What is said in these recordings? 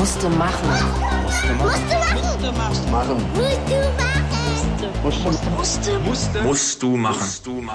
Musste machen. Musst du machen.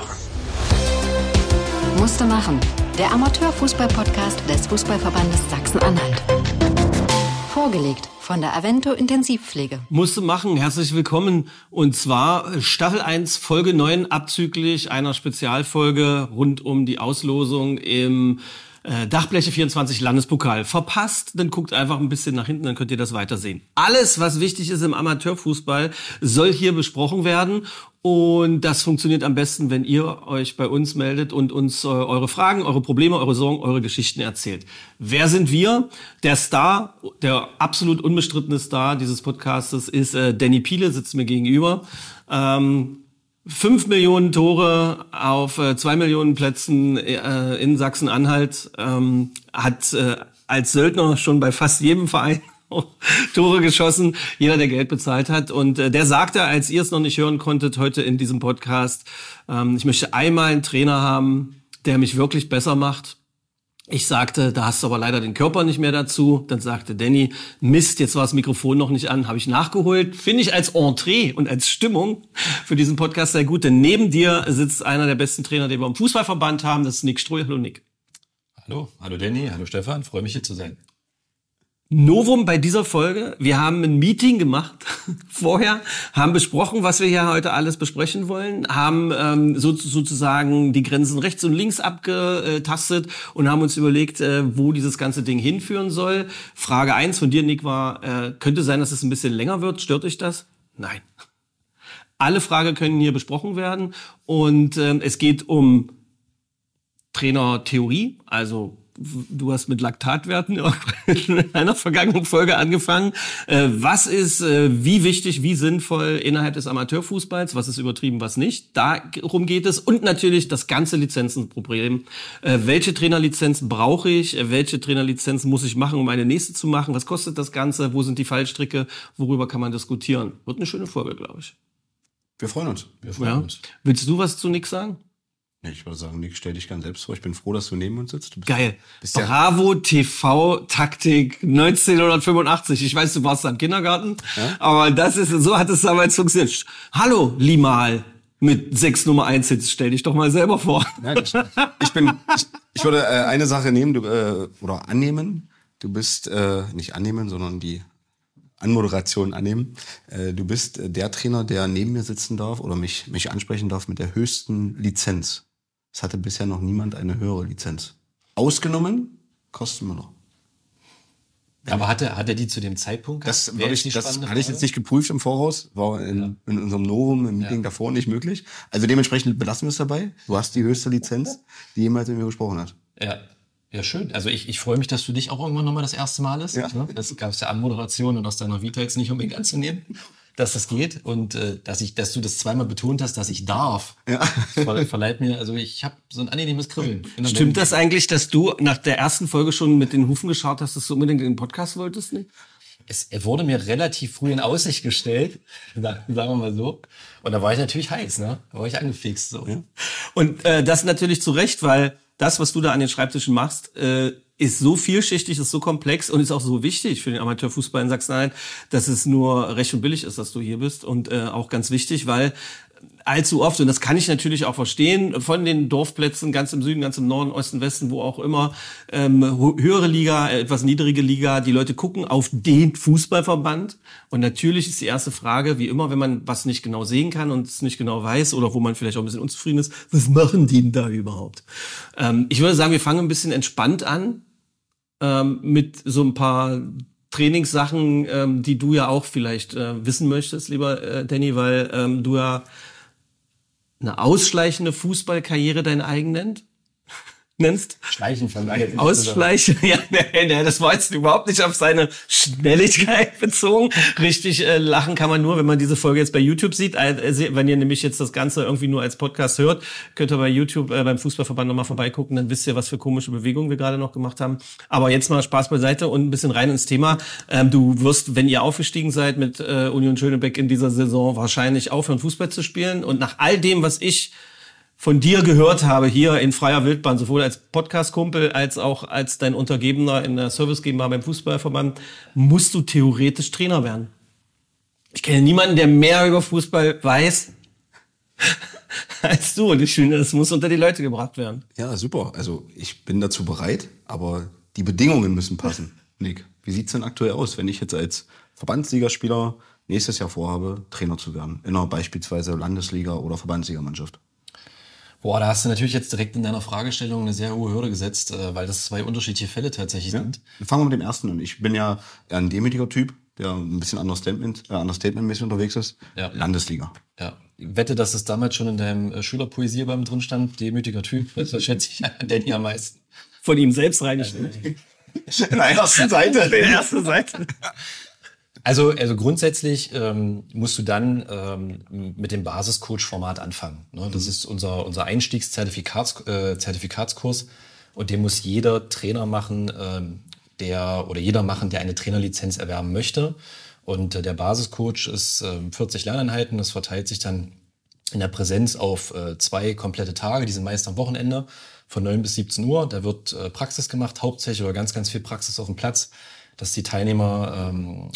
Musste machen. Der Amateurfußball-Podcast des Fußballverbandes Sachsen-Anhalt. Vorgelegt von der Avento Intensivpflege. Musste machen, herzlich willkommen. Und zwar Staffel 1, Folge 9, abzüglich einer Spezialfolge rund um die Auslosung im Dachbleche 24 Landespokal. Verpasst, dann guckt einfach ein bisschen nach hinten, dann könnt ihr das weitersehen. Alles, was wichtig ist im Amateurfußball, soll hier besprochen werden. Und das funktioniert am besten, wenn ihr euch bei uns meldet und uns eure Fragen, eure Probleme, eure Sorgen, eure Geschichten erzählt. Wer sind wir? Der Star, der absolut unbestrittene Star dieses Podcastes ist Danny Piele, sitzt mir gegenüber. 5 Millionen Tore auf 2 Millionen Plätzen in Sachsen-Anhalt, hat als Söldner schon bei fast jedem Verein Tore geschossen, jeder, der Geld bezahlt hat. Und der sagte, als ihr es noch nicht hören konntet, heute in diesem Podcast, ich möchte einmal einen Trainer haben, der mich wirklich besser macht. Ich sagte, da hast du aber leider den Körper nicht mehr dazu. Dann sagte Danny, Mist, jetzt war das Mikrofon noch nicht an, habe ich nachgeholt. Finde ich als Entree und als Stimmung für diesen Podcast sehr gut, denn neben dir sitzt einer der besten Trainer, den wir im Fußballverband haben, das ist Nick Stroh. Hallo Nick. Hallo Danny, hallo Stefan, freue mich hier zu sein. Novum bei dieser Folge, wir haben ein Meeting gemacht vorher, haben besprochen, was wir hier heute alles besprechen wollen, haben sozusagen die Grenzen rechts und links abgetastet und haben uns überlegt, wo dieses ganze Ding hinführen soll. Frage 1 von dir, Nick, war, könnte sein, dass es ein bisschen länger wird, stört euch das? Nein. Alle Fragen können hier besprochen werden und es geht um Trainertheorie, also du hast mit Laktatwerten in einer vergangenen Folge angefangen. Was ist wie wichtig, wie sinnvoll innerhalb des Amateurfußballs? Was ist übertrieben, was nicht? Darum geht es. Und natürlich das ganze Lizenzenproblem. Welche Trainerlizenz brauche ich? Welche Trainerlizenz muss ich machen, um eine nächste zu machen? Was kostet das Ganze? Wo sind die Fallstricke? Worüber kann man diskutieren? Wird eine schöne Folge, glaube ich. Wir freuen uns. Willst du was zu Nick sagen? Ich würde sagen, Nick, stell dich ganz selbst vor. Ich bin froh, dass du neben uns sitzt. Geil. Bravo TV Taktik 1985. Ich weiß, du warst am Kindergarten, ja? Aber so hat es damals funktioniert. Hallo, Limal mit 6 Nummer 1 Hits. Stell dich doch mal selber vor. Nein, ich würde eine Sache nehmen, oder annehmen. Du bist nicht annehmen, sondern die Anmoderation annehmen. Du bist der Trainer, der neben mir sitzen darf oder mich ansprechen darf mit der höchsten Lizenz. Es hatte bisher noch niemand eine höhere Lizenz. Ausgenommen Kostenmüller. Aber hat er die zu dem Zeitpunkt? Das hatte ich jetzt nicht geprüft im Voraus. War in unserem Novum, im Meeting davor nicht möglich. Also dementsprechend belassen wir es dabei. Du hast die höchste Lizenz, die jemals mit mir gesprochen hat. Ja, schön. Also ich freue mich, dass du dich auch irgendwann nochmal das erste Mal ist. Ja. Das gab es ja Anmoderation und aus deiner Vita jetzt nicht unbedingt anzunehmen, dass das geht. Und dass du das zweimal betont hast, dass ich darf. Ja. Verleiht mir, also ich habe so ein angenehmes Kribbeln. Stimmt das eigentlich, dass du nach der ersten Folge schon mit den Hufen geschaut hast, dass du unbedingt in den Podcast wolltest? Nicht? Er wurde mir relativ früh in Aussicht gestellt, sagen wir mal so. Und da war ich natürlich heiß, ne? Da war ich angefixt. So. Ja. Und das natürlich zu Recht, weil das, was du da an den Schreibtischen machst, ist so vielschichtig, ist so komplex und ist auch so wichtig für den Amateurfußball in Sachsen-Anhalt, dass es nur recht und billig ist, dass du hier bist. Und auch ganz wichtig, weil allzu oft, und das kann ich natürlich auch verstehen, von den Dorfplätzen ganz im Süden, ganz im Norden, Osten, Westen, wo auch immer, höhere Liga, etwas niedrige Liga, die Leute gucken auf den Fußballverband. Und natürlich ist die erste Frage, wie immer, wenn man was nicht genau sehen kann und es nicht genau weiß oder wo man vielleicht auch ein bisschen unzufrieden ist, was machen die denn da überhaupt? Ich würde sagen, wir fangen ein bisschen entspannt an mit so ein paar Trainingssachen, die du ja auch vielleicht wissen möchtest, lieber Danny, weil du ja eine ausschleichende Fußballkarriere dein eigen nennst? Schleichen vielleicht. Ausschleichen, ja, das war jetzt überhaupt nicht auf seine Schnelligkeit bezogen. Richtig lachen kann man nur, wenn man diese Folge jetzt bei YouTube sieht. Wenn ihr nämlich jetzt das Ganze irgendwie nur als Podcast hört, könnt ihr bei YouTube beim Fußballverband nochmal vorbeigucken, dann wisst ihr, was für komische Bewegungen wir gerade noch gemacht haben. Aber jetzt mal Spaß beiseite und ein bisschen rein ins Thema. Du wirst, wenn ihr aufgestiegen seid mit Union Schönebeck in dieser Saison, wahrscheinlich aufhören, Fußball zu spielen. Und nach all dem, was ich von dir gehört habe, hier in freier Wildbahn, sowohl als Podcast-Kumpel als auch als dein Untergebener in der Service GmbH beim Fußballverband, musst du theoretisch Trainer werden. Ich kenne niemanden, der mehr über Fußball weiß als du. Und ich finde, das muss unter die Leute gebracht werden. Ja, super. Also ich bin dazu bereit, aber die Bedingungen müssen passen. Nick, wie sieht's denn aktuell aus, wenn ich jetzt als Verbandsligaspieler nächstes Jahr vorhabe, Trainer zu werden? In einer beispielsweise Landesliga- oder Verbandsligamannschaft? Boah, da hast du natürlich jetzt direkt in deiner Fragestellung eine sehr hohe Hürde gesetzt, weil das 2 unterschiedliche Fälle tatsächlich sind. Fangen wir mit dem ersten an. Ich bin ja eher ein demütiger Typ, der ein bisschen understatement-mäßig unterwegs ist. Ja. Landesliga. Ja. Ich wette, dass es damals schon in deinem Schülerpoesiealbum drin stand, demütiger Typ. Das schätze ich an Danny am meisten. Von ihm selbst reingestellt. In der ersten Seite. In der ersten Seite. Also grundsätzlich musst du dann mit dem Basiscoach-Format anfangen. Ne? Das ist unser Einstiegszertifikatskurs und den muss jeder Trainer machen, der eine Trainerlizenz erwerben möchte. Und der Basiscoach ist 40 Lerneinheiten. Das verteilt sich dann in der Präsenz auf 2 komplette Tage. Die sind meist am Wochenende von 9 bis 17 Uhr. Da wird Praxis gemacht, hauptsächlich oder ganz, ganz viel Praxis auf dem Platz, dass die Teilnehmer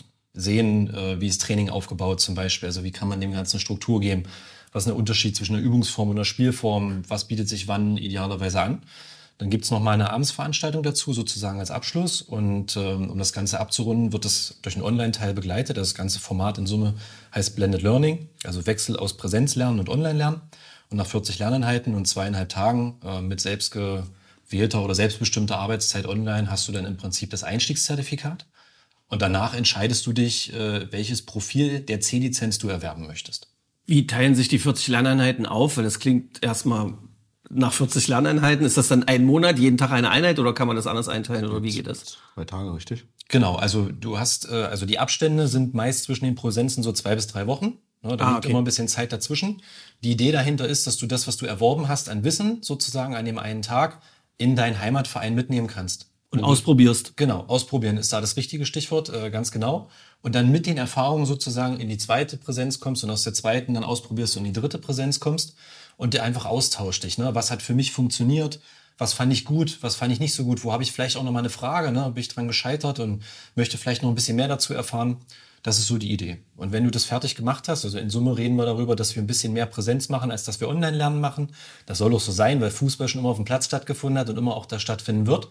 sehen, wie ist Training aufgebaut zum Beispiel. Also wie kann man dem Ganzen Struktur geben? Was ist der Unterschied zwischen einer Übungsform und einer Spielform? Was bietet sich wann idealerweise an? Dann gibt's noch mal eine Abendsveranstaltung dazu, sozusagen als Abschluss. Und um das Ganze abzurunden, wird das durch einen Online-Teil begleitet. Das ganze Format in Summe heißt Blended Learning, also Wechsel aus Präsenzlernen und Online-Lernen. Und nach 40 Lerneinheiten und 2,5 Tagen mit selbstgewählter oder selbstbestimmter Arbeitszeit online hast du dann im Prinzip das Einstiegszertifikat. Und danach entscheidest du dich, welches Profil der C-Lizenz du erwerben möchtest. Wie teilen sich die 40 Lerneinheiten auf? Weil das klingt erstmal nach 40 Lerneinheiten. Ist das dann ein Monat, jeden Tag eine Einheit oder kann man das anders einteilen oder wie geht das? 2 Tage, richtig? Genau, also du hast, also die Abstände sind meist zwischen den Präsenzen so 2 bis 3 Wochen. Ne, da liegt immer ein bisschen Zeit dazwischen. Die Idee dahinter ist, dass du das, was du erworben hast an Wissen, sozusagen an dem einen Tag, in deinen Heimatverein mitnehmen kannst. Und ausprobierst. Genau, ausprobieren ist da das richtige Stichwort, ganz genau. Und dann mit den Erfahrungen sozusagen in die 2. Präsenz kommst und aus der 2. dann ausprobierst und in die 3. Präsenz kommst und dir einfach austauscht dich. Ne? Was hat für mich funktioniert? Was fand ich gut? Was fand ich nicht so gut? Wo habe ich vielleicht auch noch mal eine Frage? Ne? Bin ich dran gescheitert und möchte vielleicht noch ein bisschen mehr dazu erfahren? Das ist so die Idee. Und wenn du das fertig gemacht hast, also in Summe reden wir darüber, dass wir ein bisschen mehr Präsenz machen, als dass wir Online-Lernen machen. Das soll auch so sein, weil Fußball schon immer auf dem Platz stattgefunden hat und immer auch da stattfinden wird.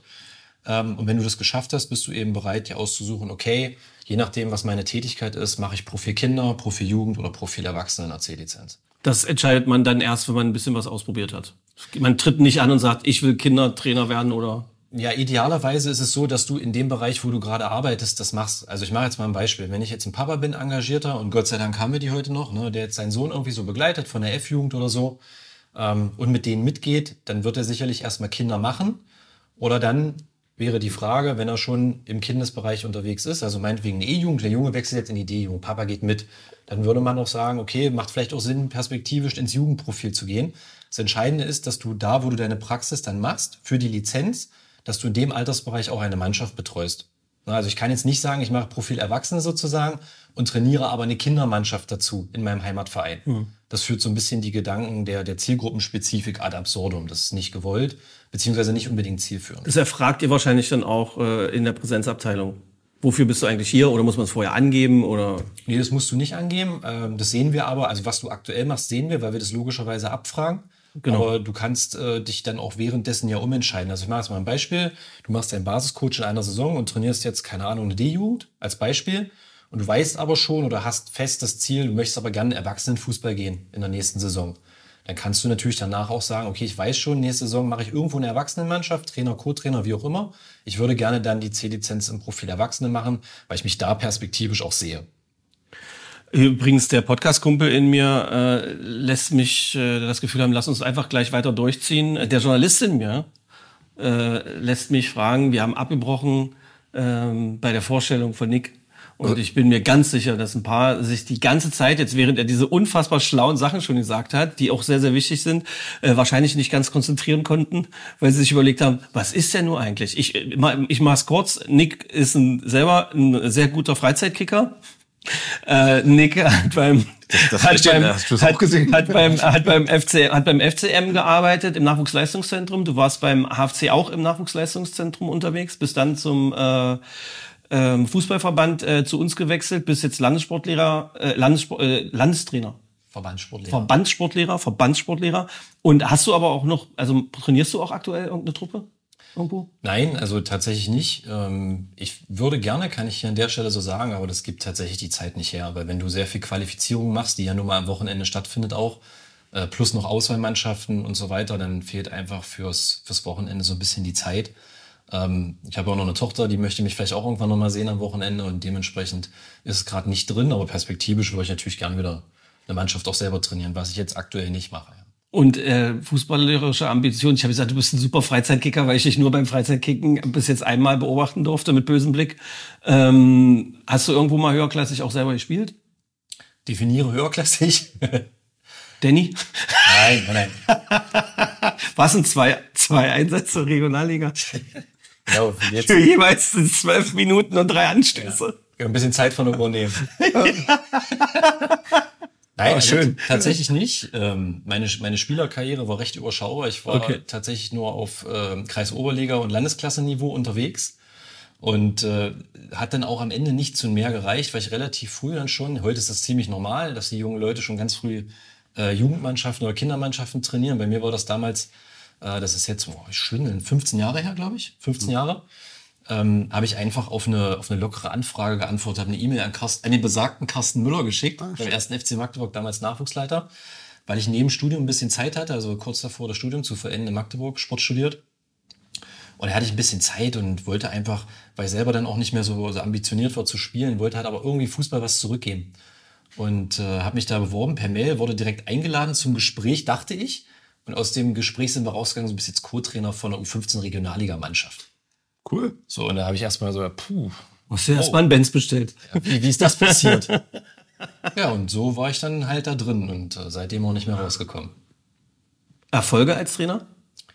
Und wenn du das geschafft hast, bist du eben bereit, dir auszusuchen, okay, je nachdem, was meine Tätigkeit ist, mache ich Profil Kinder, Profil Jugend oder Profil Erwachsene in der C-Lizenz. Das entscheidet man dann erst, wenn man ein bisschen was ausprobiert hat. Man tritt nicht an und sagt, ich will Kindertrainer werden oder... Ja, idealerweise ist es so, dass du in dem Bereich, wo du gerade arbeitest, das machst. Also ich mache jetzt mal ein Beispiel. Wenn ich jetzt ein Papa bin, engagierter, und Gott sei Dank haben wir die heute noch, ne, der jetzt seinen Sohn irgendwie so begleitet von der F-Jugend oder so und mit denen mitgeht, dann wird er sicherlich erstmal Kinder machen. Oder dann wäre die Frage, wenn er schon im Kindesbereich unterwegs ist, also meinetwegen eine E-Jugend, der Junge wechselt jetzt in die D-Jugend, Papa geht mit, dann würde man auch sagen, okay, macht vielleicht auch Sinn, perspektivisch ins Jugendprofil zu gehen. Das Entscheidende ist, dass du da, wo du deine Praxis dann machst, für die Lizenz, dass du in dem Altersbereich auch eine Mannschaft betreust. Also ich kann jetzt nicht sagen, ich mache Profil Erwachsene sozusagen und trainiere aber eine Kindermannschaft dazu in meinem Heimatverein. Das führt so ein bisschen die Gedanken der Zielgruppenspezifik ad absurdum. Das ist nicht gewollt, beziehungsweise nicht unbedingt zielführend. Das erfragt ihr wahrscheinlich dann auch in der Präsenzabteilung. Wofür bist du eigentlich hier? Oder muss man es vorher angeben? Oder? Nee, das musst du nicht angeben. Das sehen wir aber, also was du aktuell machst, sehen wir, weil wir das logischerweise abfragen. Genau. Aber du kannst dich dann auch währenddessen ja umentscheiden. Also ich mache jetzt mal ein Beispiel. Du machst einen Basiscoach in einer Saison und trainierst jetzt, keine Ahnung, eine D-Jugend als Beispiel. Und du weißt aber schon oder hast fest das Ziel, du möchtest aber gerne Erwachsenenfußball gehen in der nächsten Saison. Dann kannst du natürlich danach auch sagen, okay, ich weiß schon, nächste Saison mache ich irgendwo eine Erwachsenenmannschaft, Trainer, Co-Trainer, wie auch immer. Ich würde gerne dann die C-Lizenz im Profil Erwachsene machen, weil ich mich da perspektivisch auch sehe. Übrigens, der Podcast-Kumpel in mir lässt mich das Gefühl haben, lass uns einfach gleich weiter durchziehen. Der Journalist in mir lässt mich fragen, wir haben abgebrochen bei der Vorstellung von Nick. Und ich bin mir ganz sicher, dass ein paar sich die ganze Zeit, jetzt während er diese unfassbar schlauen Sachen schon gesagt hat, die auch sehr, sehr wichtig sind, wahrscheinlich nicht ganz konzentrieren konnten, weil sie sich überlegt haben, was ist denn nur eigentlich? Ich mach's kurz, Nick ist selber ein sehr guter Freizeitkicker. Nick hat beim FCM gearbeitet, im Nachwuchsleistungszentrum. Du warst beim HFC auch im Nachwuchsleistungszentrum unterwegs, bist dann zum Fußballverband zu uns gewechselt, bist jetzt Landestrainer. Verbandssportlehrer. Und hast du aber auch noch, also trainierst du auch aktuell irgendeine Truppe? Irgendwo? Nein, also tatsächlich nicht. Ich würde gerne, kann ich hier an der Stelle so sagen, aber das gibt tatsächlich die Zeit nicht her. Weil wenn du sehr viel Qualifizierung machst, die ja nun mal am Wochenende stattfindet auch, plus noch Auswahlmannschaften und so weiter, dann fehlt einfach fürs Wochenende so ein bisschen die Zeit. Ich habe auch noch eine Tochter, die möchte mich vielleicht auch irgendwann noch mal sehen am Wochenende und dementsprechend ist es gerade nicht drin, aber perspektivisch würde ich natürlich gerne wieder eine Mannschaft auch selber trainieren, was ich jetzt aktuell nicht mache. Und fußballerische Ambitionen. Ich habe gesagt, du bist ein super Freizeitkicker, weil ich dich nur beim Freizeitkicken bis jetzt einmal beobachten durfte mit bösem Blick. Hast du irgendwo mal höherklassig auch selber gespielt? Definiere höherklassig. Danny? Nein. Was sind zwei Einsätze Regionalliga? Genau, für jeweils 12 Minuten und 3 Anstöße. Ja, ein bisschen Zeit von übernehmen. Nein, schön. Tatsächlich nicht. Meine Spielerkarriere war recht überschaubar. Ich war tatsächlich nur auf Kreisoberliga und Landesklasse-Niveau unterwegs und hat dann auch am Ende nicht zu mehr gereicht, weil ich relativ früh dann schon, heute ist das ziemlich normal, dass die jungen Leute schon ganz früh Jugendmannschaften oder Kindermannschaften trainieren. Bei mir war das damals, das ist jetzt 15 Jahre her, glaube ich, 15 Jahre. Habe ich einfach auf eine lockere Anfrage geantwortet, habe eine E-Mail an den besagten Carsten Müller geschickt, beim ersten FC Magdeburg, damals Nachwuchsleiter, weil ich neben Studium ein bisschen Zeit hatte, also kurz davor das Studium zu verenden in Magdeburg, Sport studiert. Und da hatte ich ein bisschen Zeit und wollte einfach, weil ich selber dann auch nicht mehr so ambitioniert war zu spielen, wollte halt aber irgendwie Fußball was zurückgeben. Und habe mich da beworben per Mail, wurde direkt eingeladen zum Gespräch, dachte ich. Und aus dem Gespräch sind wir rausgegangen, so bist jetzt Co-Trainer von einer U15 Regionalliga-Mannschaft. Cool. So, und da habe ich erstmal so, Hast du erstmal einen Benz bestellt? Ja, wie ist das passiert? Ja, und so war ich dann halt da drin und seitdem auch nicht mehr rausgekommen. Erfolge als Trainer?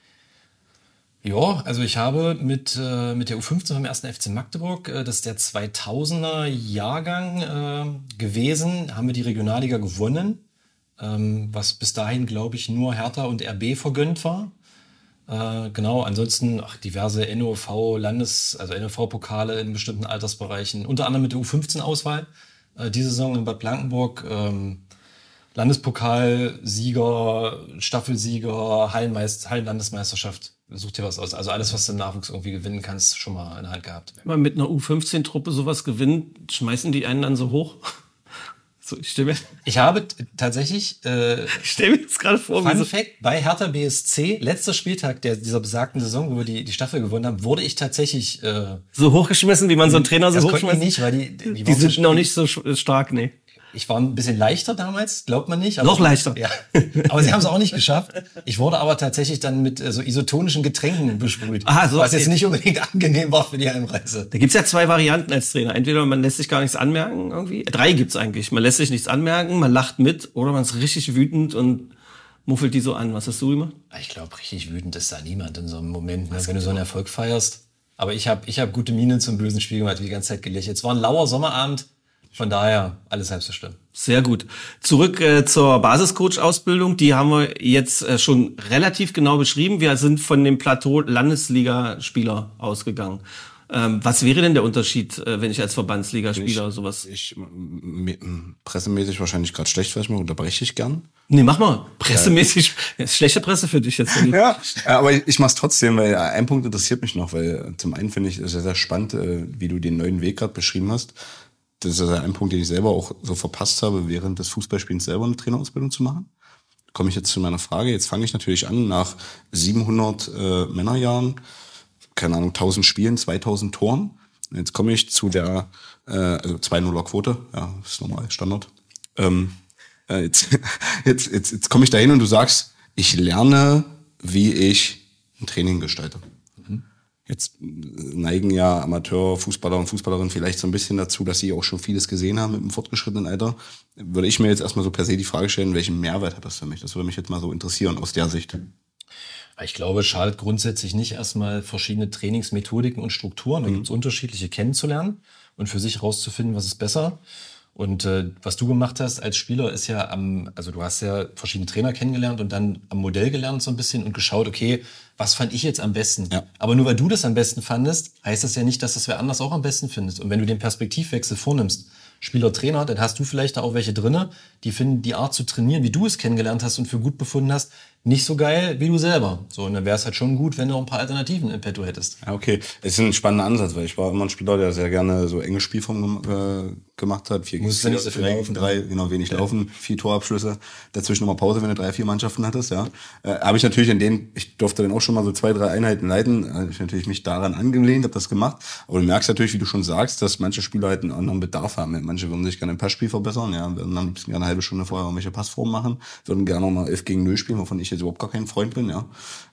Ja, also ich habe mit der U15 vom 1. FC Magdeburg, das ist der 2000er Jahrgang gewesen, haben wir die Regionalliga gewonnen, was bis dahin, glaube ich, nur Hertha und RB vergönnt war. Genau, ansonsten diverse NOV, NOV-Pokale in bestimmten Altersbereichen, unter anderem mit der U15-Auswahl. Diese Saison in Bad Blankenburg, Landespokalsieger, Staffelsieger, Hallenlandesmeisterschaft. Such dir was aus. Also alles, was du im Nachwuchs irgendwie gewinnen kannst, schon mal in der Hand gehabt. Wenn man mit einer U15-Truppe sowas gewinnt, schmeißen die einen dann so hoch? So, ich habe tatsächlich, ich stell mir jetzt gerade vor, Fun Fact, bei Hertha BSC, letzter Spieltag dieser besagten Saison, wo wir die Staffel gewonnen haben, wurde ich tatsächlich so hochgeschmissen, wie man so einen Trainer so hochschmeißt? Nicht, weil die sind noch nicht so stark, nee. Ich war ein bisschen leichter damals, glaubt man nicht. Noch leichter? Ja. Aber sie haben es auch nicht geschafft. Ich wurde aber tatsächlich dann mit so isotonischen Getränken besprüht, was jetzt nicht unbedingt angenehm war für die Heimreise. Da gibt's ja 2 Varianten als Trainer. Entweder man lässt sich gar nichts anmerken irgendwie. 3 gibt's eigentlich. Man lässt sich nichts anmerken, man lacht mit oder man ist richtig wütend und muffelt die so an. Was hast du gemacht? Ich glaube, richtig wütend ist da niemand in so einem Moment, wenn du so einen Erfolg feierst. Aber ich hab gute Miene zum bösen Spiel gemacht, die ganze Zeit gelächelt. Es war ein lauer Sommerabend. Von daher alles halb so schlimm. Sehr gut. Zurück zur Basiscoach-Ausbildung. Die haben wir jetzt schon relativ genau beschrieben. Wir sind von dem Plateau Landesligaspieler ausgegangen. Was wäre denn der Unterschied, wenn ich als Verbandsligaspieler sowas... Pressemäßig wahrscheinlich gerade schlecht, vielleicht mal unterbreche ich gern. Nee, mach mal. Pressemäßig. Ist schlechte Presse für dich jetzt. Ja, aber ich mach's trotzdem, weil ein Punkt interessiert mich noch, weil zum einen finde ich es sehr, sehr spannend, wie du den neuen Weg gerade beschrieben hast. Das ist ein Punkt, den ich selber auch so verpasst habe, während des Fußballspielens selber eine Trainerausbildung zu machen. Komme ich jetzt zu meiner Frage. Jetzt fange ich natürlich an, nach 700 Männerjahren, keine Ahnung, 1000 Spielen, 2000 Toren. Jetzt komme ich zu der 2-0er-Quote, ja, das ist normal, Standard. Jetzt komme ich dahin und du sagst, ich lerne, wie ich ein Training gestalte. Jetzt neigen ja Amateurfußballer und Fußballerinnen vielleicht so ein bisschen dazu, dass sie auch schon vieles gesehen haben mit dem fortgeschrittenen Alter. Würde ich mir jetzt erstmal so per se die Frage stellen, welchen Mehrwert hat das für mich? Das würde mich jetzt mal so interessieren aus der Sicht. Ich glaube, es schadet grundsätzlich nicht, erstmal verschiedene Trainingsmethodiken und Strukturen, da gibt es unterschiedliche kennenzulernen und für sich rauszufinden, was ist besser. Und was du gemacht hast als Spieler ist ja also du hast ja verschiedene Trainer kennengelernt und dann am Modell gelernt so ein bisschen und geschaut, okay, was fand ich jetzt am besten? Ja. Aber nur weil du das am besten fandest, heißt das ja nicht, dass das wer anders auch am besten findet. Und wenn du den Perspektivwechsel vornimmst, Spieler, Trainer, dann hast du vielleicht da auch welche drinne, die finden die Art zu trainieren, wie du es kennengelernt hast und für gut befunden hast, nicht so geil wie du selber. So, und dann wäre es halt schon gut, wenn du auch ein paar Alternativen in petto hättest. Ja, okay. Es ist ein spannender Ansatz, weil ich war immer ein Spieler, der sehr gerne so enge Spielformen gemacht hat. 4 Musst du nicht so viel laufen. 3, genau, wenig laufen, 4 Torabschlüsse. Dazwischen nochmal Pause, wenn du 3, 4 Mannschaften hattest, ja. Habe ich natürlich ich durfte dann auch schon mal so 2, 3 Einheiten leiten. Habe ich natürlich mich daran angelehnt, habe das gemacht. Aber du merkst natürlich, wie du schon sagst, dass manche Spieler halt einen anderen Bedarf haben. Manche würden sich gerne im Passspiel verbessern, ja, würden dann gerne eine halbe Stunde vorher irgendwelche Passformen machen, würden gerne noch mal 11 gegen 0 spielen, wovon ich jetzt überhaupt gar kein Freund bin, ja.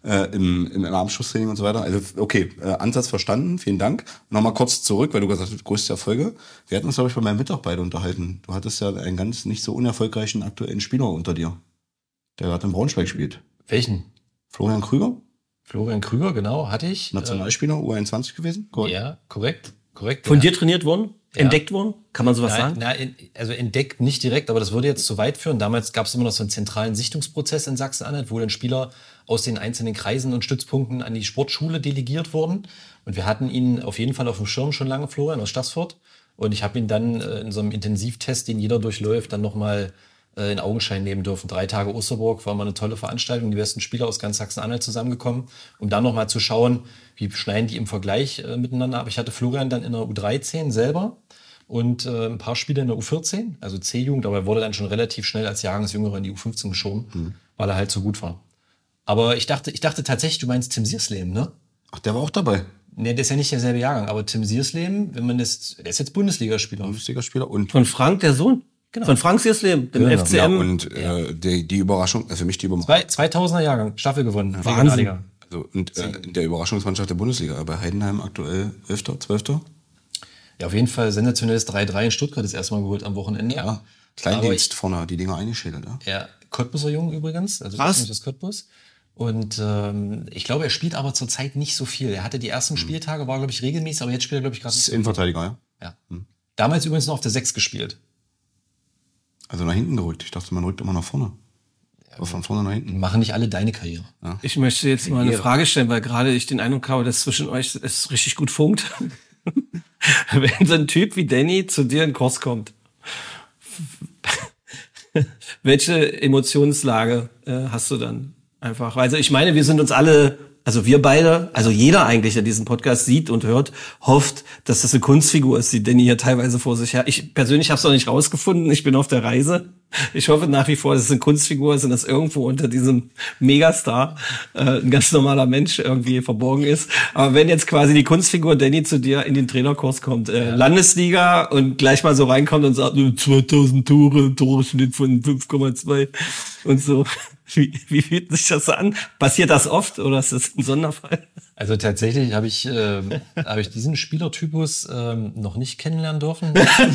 Im Abschlusstraining und so weiter. Also, okay, Ansatz verstanden, vielen Dank. Nochmal kurz zurück, weil du gesagt hast, größte Erfolge. Wir hatten uns, glaube ich, bei meinem Mittag beide unterhalten. Du hattest ja einen ganz nicht so unerfolgreichen aktuellen Spieler unter dir. Der hat in Braunschweig gespielt. Welchen? Florian Krüger? Florian Krüger, genau, hatte ich. Nationalspieler, U21 gewesen? Korrekt. Ja, korrekt. Von dir trainiert worden? Ja. Entdeckt worden? Kann man sowas sagen? Also entdeckt nicht direkt, aber das würde jetzt zu weit führen. Damals gab es immer noch so einen zentralen Sichtungsprozess in Sachsen-Anhalt, wo dann Spieler aus den einzelnen Kreisen und Stützpunkten an die Sportschule delegiert wurden. Und wir hatten ihn auf jeden Fall auf dem Schirm schon lange, Florian aus Stassfurt. Und ich habe ihn dann in so einem Intensivtest, den jeder durchläuft, dann nochmal in Augenschein nehmen dürfen. 3 Tage Osterburg war mal eine tolle Veranstaltung, die besten Spieler aus ganz Sachsen-Anhalt zusammengekommen, um dann nochmal zu schauen, wie schneiden die im Vergleich miteinander ab. Ich hatte Florian dann in der U13 selber und ein paar Spiele in der U14, also C-Jugend, aber er wurde dann schon relativ schnell als Jahrgangsjüngerer in die U15 geschoben, weil er halt so gut war. Aber ich dachte tatsächlich, du meinst Tim Siersleben, ne? Ach, der war auch dabei. Ne, der ist ja nicht derselbe Jahrgang, aber Tim Siersleben, der ist jetzt Bundesligaspieler. Und von Frank, der Sohn? Genau. Von Frank Siersleben, dem FCM. Ja, und die Überraschung, für mich die Überraschung. 2000er Jahrgang, Staffel gewonnen. Wahnsinn. Also, und in der Überraschungsmannschaft der Bundesliga, bei Heidenheim aktuell 11., 12. Ja, auf jeden Fall sensationelles 3-3 in Stuttgart das erste Mal geholt am Wochenende. Ja, Kleindienst vorne, die Dinger eingeschädelt. Ja, Cottbuser Jung übrigens, also das Cottbus. Und ich glaube, er spielt aber zurzeit nicht so viel. Er hatte die ersten Spieltage, war glaube ich regelmäßig, aber jetzt spielt er glaube ich gerade. Das ist Innenverteidiger, ja. Damals übrigens noch auf der 6 gespielt. Also nach hinten gerückt. Ich dachte, man rückt immer nach vorne. Aber von vorne nach hinten. Machen nicht alle deine Karriere. Ja. Ich möchte jetzt mal eine Frage stellen, weil gerade ich den Eindruck habe, dass zwischen euch es richtig gut funkt. Wenn so ein Typ wie Danny zu dir in den Kurs kommt, welche Emotionslage hast du dann einfach? Also ich meine, wir sind uns alle, also wir beide, also jeder eigentlich, der diesen Podcast sieht und hört, hofft, dass das eine Kunstfigur ist, die Danny hier teilweise vor sich her. Ich persönlich habe es noch nicht rausgefunden. Ich bin auf der Reise. Ich hoffe nach wie vor, dass es eine Kunstfigur ist und dass irgendwo unter diesem Megastar ein ganz normaler Mensch irgendwie verborgen ist. Aber wenn jetzt quasi die Kunstfigur Danny zu dir in den Trainerkurs kommt, Landesliga und gleich mal so reinkommt und sagt, 2000 Tore, Torschnitt von 5,2 und so. Wie fühlt sich das an? Passiert das oft oder ist das ein Sonderfall? Also tatsächlich habe ich diesen Spielertypus noch nicht kennenlernen dürfen.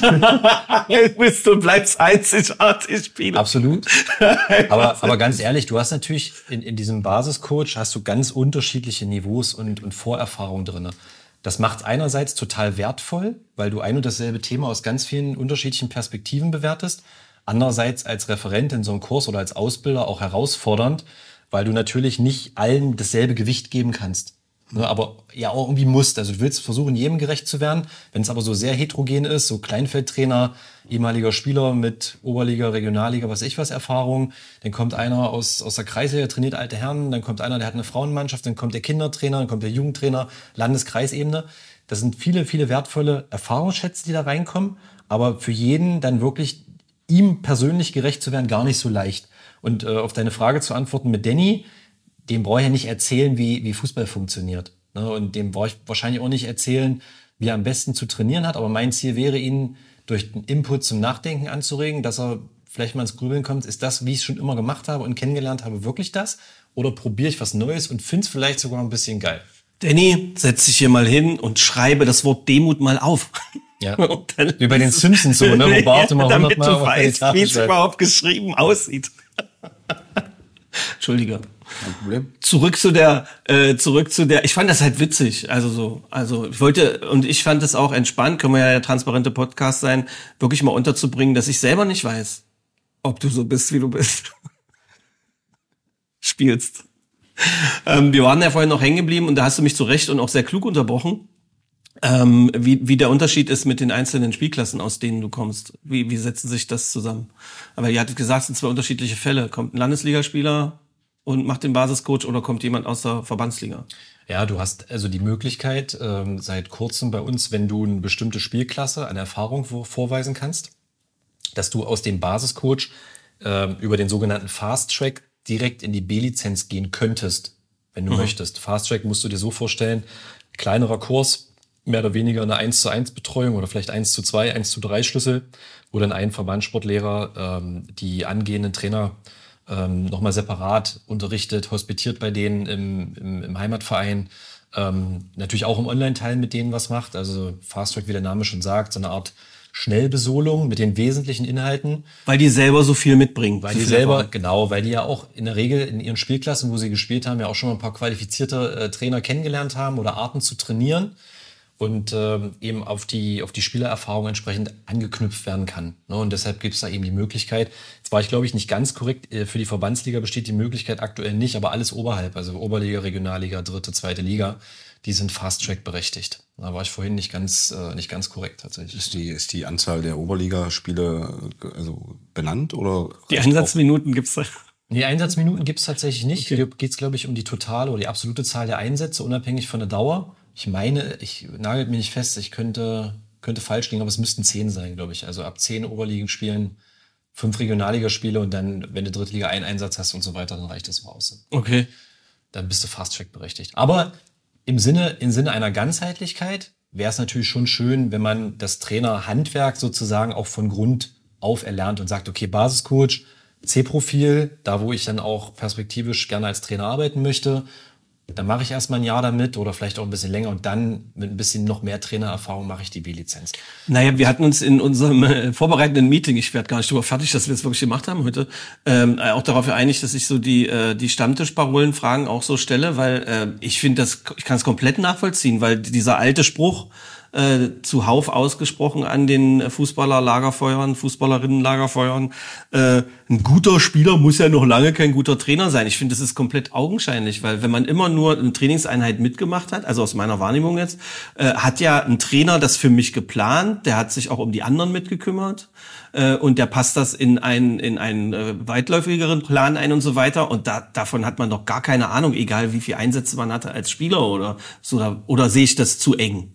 Du bleibst einzigartig Spieler. Absolut. Aber ganz ehrlich, du hast natürlich in diesem Basiscoach hast du ganz unterschiedliche Niveaus und Vorerfahrungen drin. Das macht einerseits total wertvoll, weil du ein und dasselbe Thema aus ganz vielen unterschiedlichen Perspektiven bewertest. Andererseits als Referent in so einem Kurs oder als Ausbilder auch herausfordernd, weil du natürlich nicht allen dasselbe Gewicht geben kannst. Ne, aber ja auch irgendwie musst. Also du willst versuchen, jedem gerecht zu werden. Wenn es aber so sehr heterogen ist, so Kleinfeldtrainer, ehemaliger Spieler mit Oberliga, Regionalliga, was ich was Erfahrung, dann kommt einer aus der Kreisliga, trainiert alte Herren, dann kommt einer, der hat eine Frauenmannschaft, dann kommt der Kindertrainer, dann kommt der Jugendtrainer, Landeskreisebene. Das sind viele, viele wertvolle Erfahrungsschätze, die da reinkommen. Aber für jeden dann wirklich ihm persönlich gerecht zu werden, gar nicht so leicht. Und auf deine Frage zu antworten mit Danny, dem brauche ich ja nicht erzählen, wie Fußball funktioniert. Ne? Und dem brauche ich wahrscheinlich auch nicht erzählen, wie er am besten zu trainieren hat. Aber mein Ziel wäre, ihn durch den Input zum Nachdenken anzuregen, dass er vielleicht mal ins Grübeln kommt. Ist das, wie ich es schon immer gemacht habe und kennengelernt habe, wirklich das? Oder probiere ich was Neues und finde es vielleicht sogar ein bisschen geil? Danny, setz dich hier mal hin und schreibe das Wort Demut mal auf. Ja. Wie bei den Simpsons so, ne? Wo Bart immer 100 Mal damit du weißt, wie es überhaupt geschrieben aussieht. Entschuldige. Kein Problem. Zurück zu der, ich fand das halt witzig, also ich fand es auch entspannt, können wir ja der transparente Podcast sein, wirklich mal unterzubringen, dass ich selber nicht weiß, ob du so bist, wie du bist. Spielst. Wir waren ja vorhin noch hängen geblieben und da hast du mich zu Recht und auch sehr klug unterbrochen, wie der Unterschied ist mit den einzelnen Spielklassen, aus denen du kommst. Wie setzen sich das zusammen? Aber ihr hattet gesagt, es sind zwei unterschiedliche Fälle. Kommt ein Landesligaspieler und macht den Basiscoach oder kommt jemand aus der Verbandsliga? Ja, du hast also die Möglichkeit, seit kurzem bei uns, wenn du eine bestimmte Spielklasse an Erfahrung vorweisen kannst, dass du aus dem Basiscoach über den sogenannten Fast Track direkt in die B-Lizenz gehen könntest, wenn du möchtest. Fast Track musst du dir so vorstellen, kleinerer Kurs, mehr oder weniger eine 1:1 Betreuung oder vielleicht 1:2, 1:3 Schlüssel, wo dann ein Verbandssportlehrer die angehenden Trainer nochmal separat unterrichtet, hospitiert bei denen im Heimatverein, natürlich auch im Online-Teil mit denen was macht. Also Fast Track, wie der Name schon sagt, so eine Art Schnellbesolung mit den wesentlichen Inhalten. Weil die selber so viel mitbringen. Weil die ja auch in der Regel in ihren Spielklassen, wo sie gespielt haben, ja auch schon mal ein paar qualifizierte Trainer kennengelernt haben oder Arten zu trainieren und eben auf die Spielererfahrung entsprechend angeknüpft werden kann. Ne? Und deshalb gibt es da eben die Möglichkeit, jetzt war ich glaube ich nicht ganz korrekt, für die Verbandsliga besteht die Möglichkeit aktuell nicht, aber alles oberhalb, also Oberliga, Regionalliga, 3., 2. Liga, die sind Fast-Track berechtigt. Da war ich vorhin nicht ganz korrekt tatsächlich. Ist die Anzahl der Oberligaspiele also benannt oder? Die Einsatzminuten gibt's da? Nee, Einsatzminuten gibt's tatsächlich nicht. Okay. Hier geht's glaube ich, um die totale oder die absolute Zahl der Einsätze, unabhängig von der Dauer. Ich meine, ich nagelt mich nicht fest, ich könnte falsch liegen, aber es müssten 10 sein, glaube ich. Also ab 10 Oberligenspielen, 5 Regionalligaspiele und dann, wenn du Drittliga einen Einsatz hast und so weiter, dann reicht das aus. Okay. Dann bist du Fast-Track berechtigt. Aber im Sinne einer Ganzheitlichkeit wäre es natürlich schon schön, wenn man das Trainerhandwerk sozusagen auch von Grund auf erlernt und sagt, okay, Basiscoach, C-Profil, da wo ich dann auch perspektivisch gerne als Trainer arbeiten möchte, dann mache ich erstmal ein Jahr damit oder vielleicht auch ein bisschen länger und dann mit ein bisschen noch mehr Trainererfahrung mache ich die B-Lizenz. Naja, wir hatten uns in unserem vorbereitenden Meeting, ich werde gar nicht drüber fertig, dass wir das wirklich gemacht haben heute, auch darauf geeinigt, dass ich so die Stammtischparolenfragen auch so stelle, weil ich finde ich kann es komplett nachvollziehen, weil dieser alte Spruch, zuhauf ausgesprochen an den Fußballerinnen-Lagerfeuern, ein guter Spieler muss ja noch lange kein guter Trainer sein. Ich finde, das ist komplett augenscheinlich, weil wenn man immer nur eine Trainingseinheit mitgemacht hat, also aus meiner Wahrnehmung jetzt, hat ja ein Trainer das für mich geplant, der hat sich auch um die anderen mitgekümmert und der passt das in einen weitläufigeren Plan ein und so weiter und davon hat man doch gar keine Ahnung, egal wie viele Einsätze man hatte als Spieler oder so, oder sehe ich das zu eng?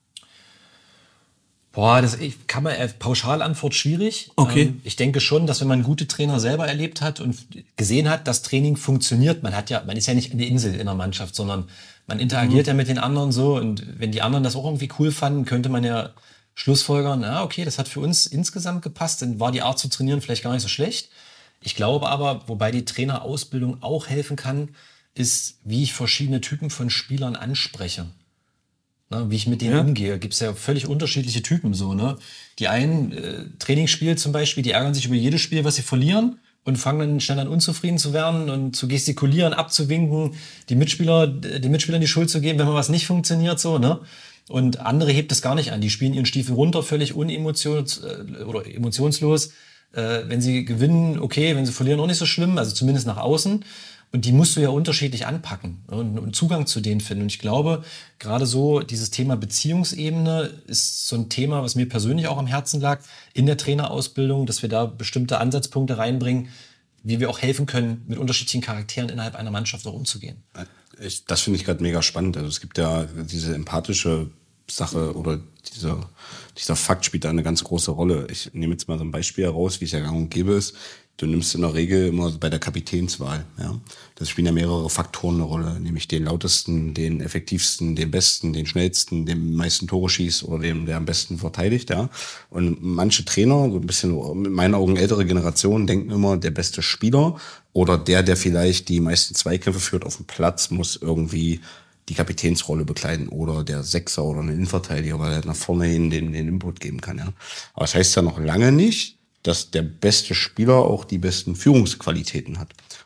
Boah, kann man Pauschalantwort schwierig. Okay. Ich denke schon, dass wenn man gute Trainer selber erlebt hat und gesehen hat, dass Training funktioniert, man ist ja nicht eine Insel in der Mannschaft, sondern man interagiert ja mit den anderen so und wenn die anderen das auch irgendwie cool fanden, könnte man ja schlussfolgern, okay, das hat für uns insgesamt gepasst, dann war die Art zu trainieren vielleicht gar nicht so schlecht. Ich glaube aber, wobei die Trainerausbildung auch helfen kann, ist, wie ich verschiedene Typen von Spielern anspreche. Wie ich mit denen umgehe, gibt's ja völlig unterschiedliche Typen so, ne? Die einen Trainingsspiel zum Beispiel, die ärgern sich über jedes Spiel, was sie verlieren und fangen dann schnell an unzufrieden zu werden und zu gestikulieren, abzuwinken, den Mitspielern die Schuld zu geben, wenn mal was nicht funktioniert, so, ne? Und andere hebt es gar nicht an, die spielen ihren Stiefel runter, völlig emotionslos. Wenn sie gewinnen, okay, wenn sie verlieren, auch nicht so schlimm, also zumindest nach außen. Und die musst du ja unterschiedlich anpacken und Zugang zu denen finden. Und ich glaube, gerade so dieses Thema Beziehungsebene ist so ein Thema, was mir persönlich auch am Herzen lag in der Trainerausbildung, dass wir da bestimmte Ansatzpunkte reinbringen, wie wir auch helfen können, mit unterschiedlichen Charakteren innerhalb einer Mannschaft auch umzugehen. Das finde ich gerade mega spannend. Also es gibt ja diese empathische Sache oder dieser Fakt spielt da eine ganz große Rolle. Ich nehme jetzt mal so ein Beispiel heraus, wie es ja gang und gäbe ist. Du nimmst in der Regel immer bei der Kapitänswahl. Ja? Das spielen ja mehrere Faktoren eine Rolle, nämlich den lautesten, den effektivsten, den besten, den schnellsten, den meisten Tore schießt oder dem, der am besten verteidigt. Ja? Und manche Trainer, so ein bisschen in meinen Augen ältere Generationen, denken immer, der beste Spieler oder der vielleicht die meisten Zweikämpfe führt auf dem Platz, muss irgendwie die Kapitänsrolle bekleiden oder der Sechser oder ein Innenverteidiger, weil er nach vorne hin den Input geben kann. Ja? Aber das heißt ja noch lange nicht, dass der beste Spieler auch die besten Führungsqualitäten hat.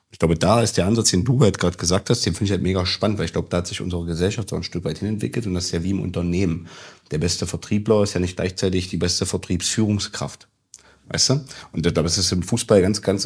Ich glaube, da ist der Ansatz, den du halt gerade gesagt hast, den finde ich halt mega spannend, weil ich glaube, da hat sich unsere Gesellschaft so ein Stück weit hinentwickelt und das ist ja wie im Unternehmen. Der beste Vertriebler ist ja nicht gleichzeitig die beste Vertriebsführungskraft. Weißt du? Und ich glaube, es ist im Fußball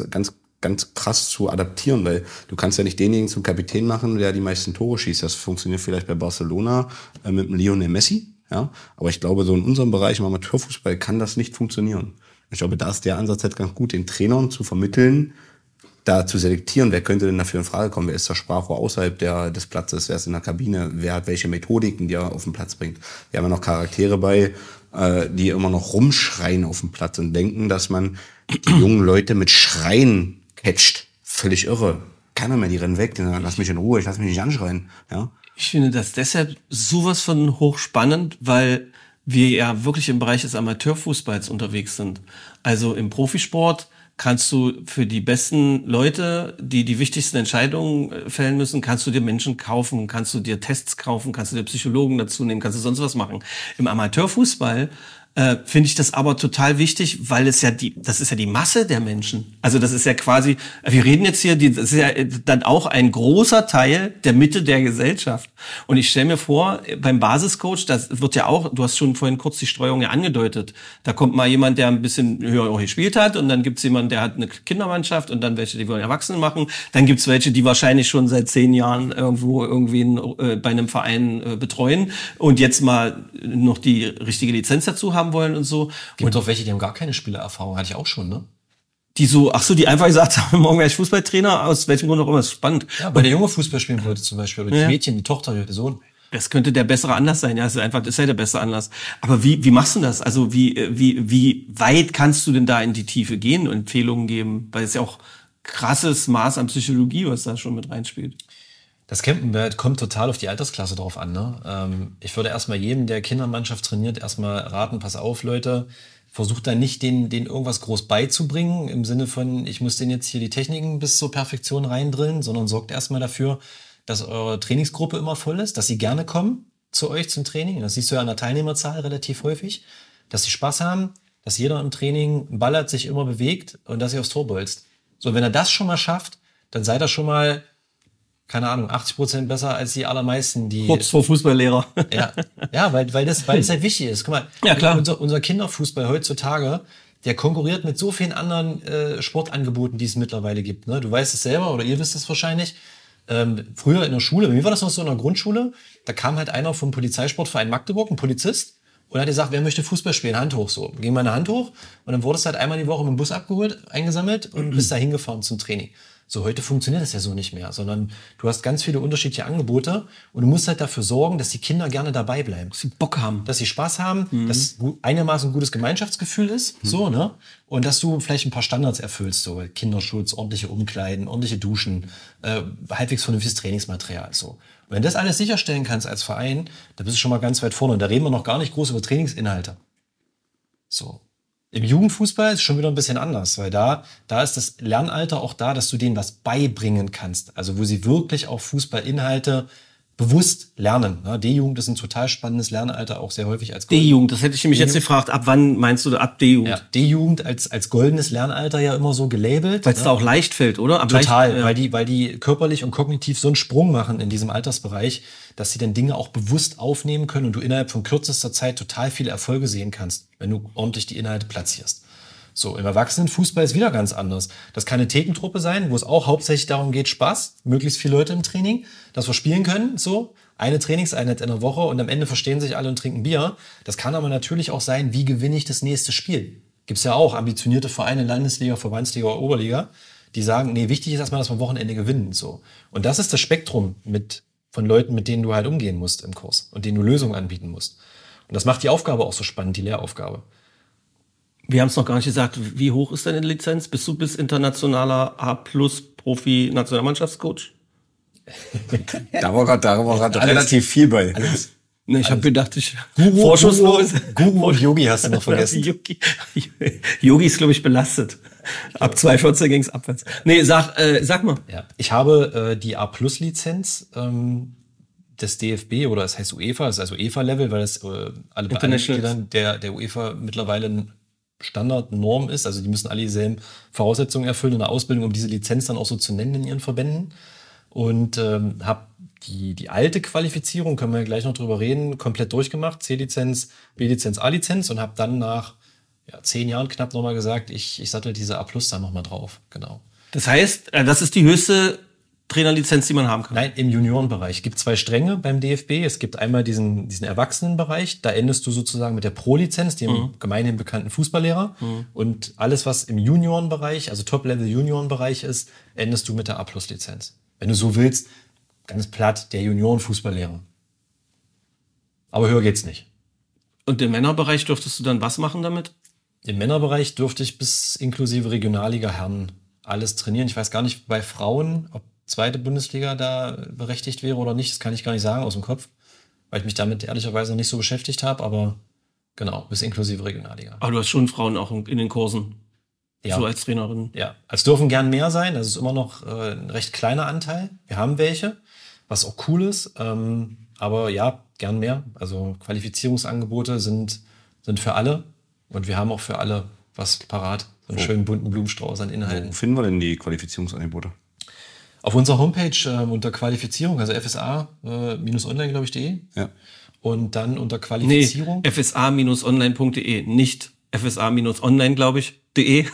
ganz krass zu adaptieren, weil du kannst ja nicht denjenigen zum Kapitän machen, der die meisten Tore schießt. Das funktioniert vielleicht bei Barcelona mit dem Lionel Messi, ja. Aber ich glaube, so in unserem Bereich im Amateurfußball kann das nicht funktionieren. Ich glaube, da ist der Ansatz halt ganz gut, den Trainern zu vermitteln, da zu selektieren, wer könnte denn dafür in Frage kommen, wer ist das Sprachrohr außerhalb des Platzes, wer ist in der Kabine, wer hat welche Methodiken, die er auf den Platz bringt. Wir haben ja noch Charaktere bei, die immer noch rumschreien auf dem Platz und denken, dass man die jungen Leute mit Schreien catcht. Völlig irre. Keiner mehr, die rennen weg, die sagen, lass mich in Ruhe, ich lass mich nicht anschreien. Ja? Ich finde das deshalb sowas von hochspannend, weil wir ja wirklich im Bereich des Amateurfußballs unterwegs sind. Also im Profisport kannst du für die besten Leute, die die wichtigsten Entscheidungen fällen müssen, kannst du dir Menschen kaufen, kannst du dir Tests kaufen, kannst du dir Psychologen dazu nehmen, kannst du sonst was machen. Im Amateurfußball finde ich das aber total wichtig, weil das ist ja die Masse der Menschen. Also das ist ja quasi, wir reden jetzt hier, das ist ja dann auch ein großer Teil der Mitte der Gesellschaft. Und ich stelle mir vor, beim Basiscoach, das wird ja auch, du hast schon vorhin kurz die Streuung ja angedeutet, da kommt mal jemand, der ein bisschen höher auch gespielt hat und dann gibt's jemanden, der hat eine Kindermannschaft und dann welche, die wollen Erwachsene machen. Dann gibt's welche, die wahrscheinlich schon seit 10 Jahren irgendwen bei einem Verein betreuen und jetzt mal noch die richtige Lizenz dazu haben wollen und so. Gibt doch welche, die haben gar keine Spielererfahrung, hatte ich auch schon, ne? Die einfach gesagt haben, morgen wäre ich Fußballtrainer, aus welchem Grund auch immer, ist spannend. Ja, weil der Junge Fußball spielen wollte zum Beispiel, oder die Mädchen, die Tochter, der Sohn. Das könnte der bessere Anlass sein, ja, das ist ja der bessere Anlass. Aber wie machst du das? Also wie weit kannst du denn da in die Tiefe gehen und Empfehlungen geben? Weil es ja auch krasses Maß an Psychologie, was da schon mit reinspielt. Das Campen kommt total auf die Altersklasse drauf an, ne? Ich würde erstmal jedem, der Kindermannschaft trainiert, erstmal raten, pass auf, Leute, versucht da nicht den irgendwas groß beizubringen, im Sinne von, ich muss denen jetzt hier die Techniken bis zur Perfektion reindrillen, sondern sorgt erstmal dafür, dass eure Trainingsgruppe immer voll ist, dass sie gerne kommen zu euch zum Training. Das siehst du ja an der Teilnehmerzahl relativ häufig, dass sie Spaß haben, dass jeder im Training einen Ball hat, sich immer bewegt und dass ihr aufs Tor bolzt. So, wenn er das schon mal schafft, dann seid ihr schon mal, keine Ahnung, 80% besser als die allermeisten, die... Kurz vor Fußballlehrer. Ja, weil das halt wichtig ist. Guck mal, ja, klar. Unser Kinderfußball heutzutage, der konkurriert mit so vielen anderen Sportangeboten, die es mittlerweile gibt. Ne? Du weißt es selber oder ihr wisst es wahrscheinlich. Früher in der Schule, bei mir war das noch so in der Grundschule, da kam halt einer vom Polizeisportverein Magdeburg, ein Polizist, und hat gesagt, wer möchte Fußball spielen? Hand hoch, so. Ging meine Hand hoch und dann wurde es halt einmal die Woche mit dem Bus abgeholt, eingesammelt und bist da hingefahren zum Training. So, heute funktioniert das ja so nicht mehr, sondern du hast ganz viele unterschiedliche Angebote und du musst halt dafür sorgen, dass die Kinder gerne dabei bleiben. Dass sie Bock haben. Dass sie Spaß haben, dass einigermaßen ein gutes Gemeinschaftsgefühl ist, so, ne? Und dass du vielleicht ein paar Standards erfüllst, so Kinderschutz, ordentliche Umkleiden, ordentliche Duschen, halbwegs vernünftiges Trainingsmaterial, so. Und wenn du das alles sicherstellen kannst als Verein, dann bist du schon mal ganz weit vorne. Und da reden wir noch gar nicht groß über Trainingsinhalte. So. Im Jugendfußball ist es schon wieder ein bisschen anders, weil da ist das Lernalter auch da, dass du denen was beibringen kannst. Also wo sie wirklich auch Fußballinhalte bewusst lernen. Ja, D-Jugend ist ein total spannendes Lernalter, auch sehr häufig als D-Jugend, das hätte ich nämlich jetzt gefragt, ab wann meinst du ab D-Jugend? Ja, D-Jugend als goldenes Lernalter ja immer so gelabelt. Weil es da auch leicht fällt, oder? Total, weil die körperlich und kognitiv so einen Sprung machen in diesem Altersbereich, dass sie dann Dinge auch bewusst aufnehmen können und du innerhalb von kürzester Zeit total viele Erfolge sehen kannst, wenn du ordentlich die Inhalte platzierst. So, im Erwachsenenfußball ist wieder ganz anders. Das kann eine Thekentruppe sein, wo es auch hauptsächlich darum geht, Spaß, möglichst viele Leute im Training, dass wir spielen können, so. Eine Trainingseinheit in der Woche und am Ende verstehen sich alle und trinken Bier. Das kann aber natürlich auch sein, wie gewinne ich das nächste Spiel? Gibt's ja auch ambitionierte Vereine, Landesliga, Verbandsliga oder Oberliga, die sagen, nee, wichtig ist erstmal, dass wir am Wochenende gewinnen, so. Und das ist das Spektrum von Leuten, mit denen du halt umgehen musst im Kurs und denen du Lösungen anbieten musst. Und das macht die Aufgabe auch so spannend, die Lehraufgabe. Wir haben es noch gar nicht gesagt. Wie hoch ist deine Lizenz? Bist du bis internationaler A+-Profi-Nationalmannschaftscoach? Da war gerade relativ viel bei. Alles. Ne, ich habe gedacht, Guru und Yogi hast du noch vergessen. Yogi ist, glaube ich, belastet. Ab 2,14 ging's abwärts. Nee, sag mal. Ja, ich habe die A+-Lizenz des DFB, oder es heißt UEFA, das ist also UEFA-Level, weil das alle Mitgliedern der UEFA mittlerweile ein Standardnorm ist. Also die müssen alle dieselben Voraussetzungen erfüllen in der Ausbildung, um diese Lizenz dann auch so zu nennen in ihren Verbänden. Und habe die alte Qualifizierung, können wir ja gleich noch drüber reden, komplett durchgemacht. C-Lizenz, B-Lizenz, A-Lizenz und habe dann nach 10 Jahren knapp nochmal gesagt, ich sattel diese A+ da nochmal drauf. Genau. Das heißt, das ist die höchste Trainerlizenz, die man haben kann? Nein, im Juniorenbereich. Es gibt 2 Stränge beim DFB. Es gibt einmal diesen Erwachsenenbereich. Da endest du sozusagen mit der Pro-Lizenz, dem gemeinhin bekannten Fußballlehrer. Und alles, was im Juniorenbereich, also Top-Level-Juniorenbereich ist, endest du mit der A+-Lizenz. Wenn du so willst, ganz platt, der Junioren-Fußballlehrer. Aber höher geht's nicht. Und im Männerbereich durftest du dann was machen damit? Im Männerbereich durfte ich bis inklusive Regionalliga Herren alles trainieren. Ich weiß gar nicht bei Frauen, ob zweite Bundesliga da berechtigt wäre oder nicht. Das kann ich gar nicht sagen aus dem Kopf, weil ich mich damit ehrlicherweise noch nicht so beschäftigt habe. Aber genau, bis inklusive Regionalliga. Aber du hast schon Frauen auch in den Kursen, ja. So als Trainerin. Ja, es dürfen gern mehr sein. Das ist immer noch ein recht kleiner Anteil. Wir haben welche, was auch cool ist. Aber ja, gern mehr. Also Qualifizierungsangebote sind für alle. Und wir haben auch für alle was parat. So einen schönen bunten Blumenstrauß an Inhalten. Wo finden wir denn die Qualifizierungsangebote? Auf unserer Homepage unter Qualifizierung, also fsa-online, glaube ich, .de. Ja. Und dann unter Qualifizierung. Nee, fsa-online.de, nicht fsa-online, glaube ich, .de.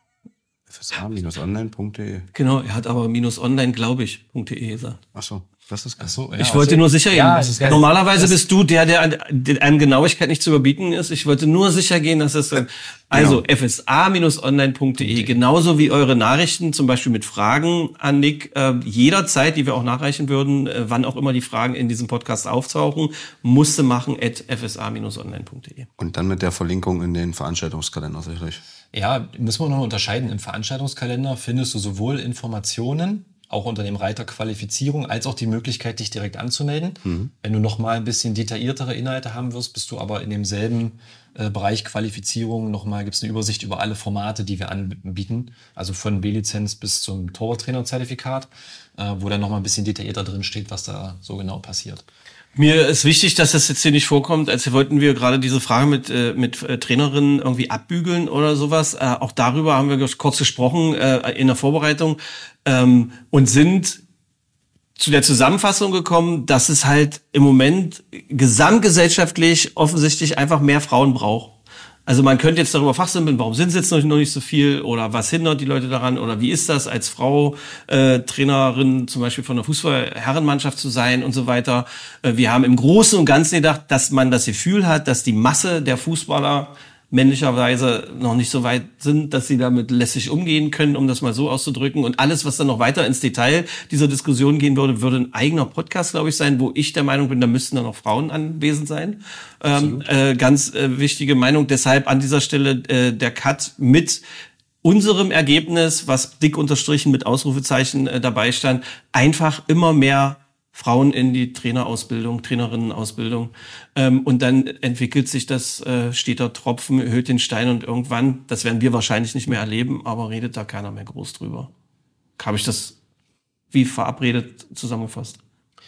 fsa-online.de. Genau, er hat aber -online, glaube ich, .de gesagt. Ach so, das ist Ach so, ja, ich wollte nur sicher gehen. Ja, Normalerweise bist du der an Genauigkeit nicht zu überbieten ist. Ich wollte nur sicher gehen, dass es also fsa-online.de, genauso wie eure Nachrichten, zum Beispiel mit Fragen an Nick, jederzeit, die wir auch nachreichen würden, wann auch immer die Fragen in diesem Podcast auftauchen, musste machen @fsa-online.de. Und dann mit der Verlinkung in den Veranstaltungskalender sicherlich. Ja, müssen wir noch unterscheiden. Im Veranstaltungskalender findest du sowohl Informationen, auch unter dem Reiter Qualifizierung, als auch die Möglichkeit, dich direkt anzumelden. Wenn du noch mal ein bisschen detailliertere Inhalte haben wirst, bist du aber in demselben Bereich Qualifizierung nochmal, gibt es eine Übersicht über alle Formate, die wir anbieten. Also von B-Lizenz bis zum Torwarttrainer-Zertifikat, wo dann nochmal ein bisschen detaillierter drin steht, was da so genau passiert. Mir ist wichtig, dass das jetzt hier nicht vorkommt, als wollten wir gerade diese Frage mit Trainerinnen irgendwie abbügeln oder sowas. Auch darüber haben wir kurz gesprochen in der Vorbereitung und sind zu der Zusammenfassung gekommen, dass es halt im Moment gesamtgesellschaftlich offensichtlich einfach mehr Frauen braucht. Also man könnte jetzt darüber fachsimpeln, warum sind es jetzt noch nicht so viel oder was hindert die Leute daran oder wie ist das als Frau Trainerin zum Beispiel von einer Fußball-Herrenmannschaft zu sein und so weiter. Wir haben im Großen und Ganzen gedacht, dass man das Gefühl hat, dass die Masse der Fußballer männlicherweise noch nicht so weit sind, dass sie damit lässig umgehen können, um das mal so auszudrücken. Und alles, was dann noch weiter ins Detail dieser Diskussion gehen würde, würde ein eigener Podcast, glaube ich, sein, wo ich der Meinung bin, da müssten dann auch Frauen anwesend sein. Ganz wichtige Meinung. Deshalb an dieser Stelle der Cut mit unserem Ergebnis, was dick unterstrichen mit Ausrufezeichen dabei stand, einfach immer mehr Frauen in die Trainerausbildung, Trainerinnenausbildung. Und dann entwickelt sich das, steter Tropfen, erhöht den Stein und irgendwann, das werden wir wahrscheinlich nicht mehr erleben, aber redet da keiner mehr groß drüber. Habe ich das wie verabredet zusammengefasst?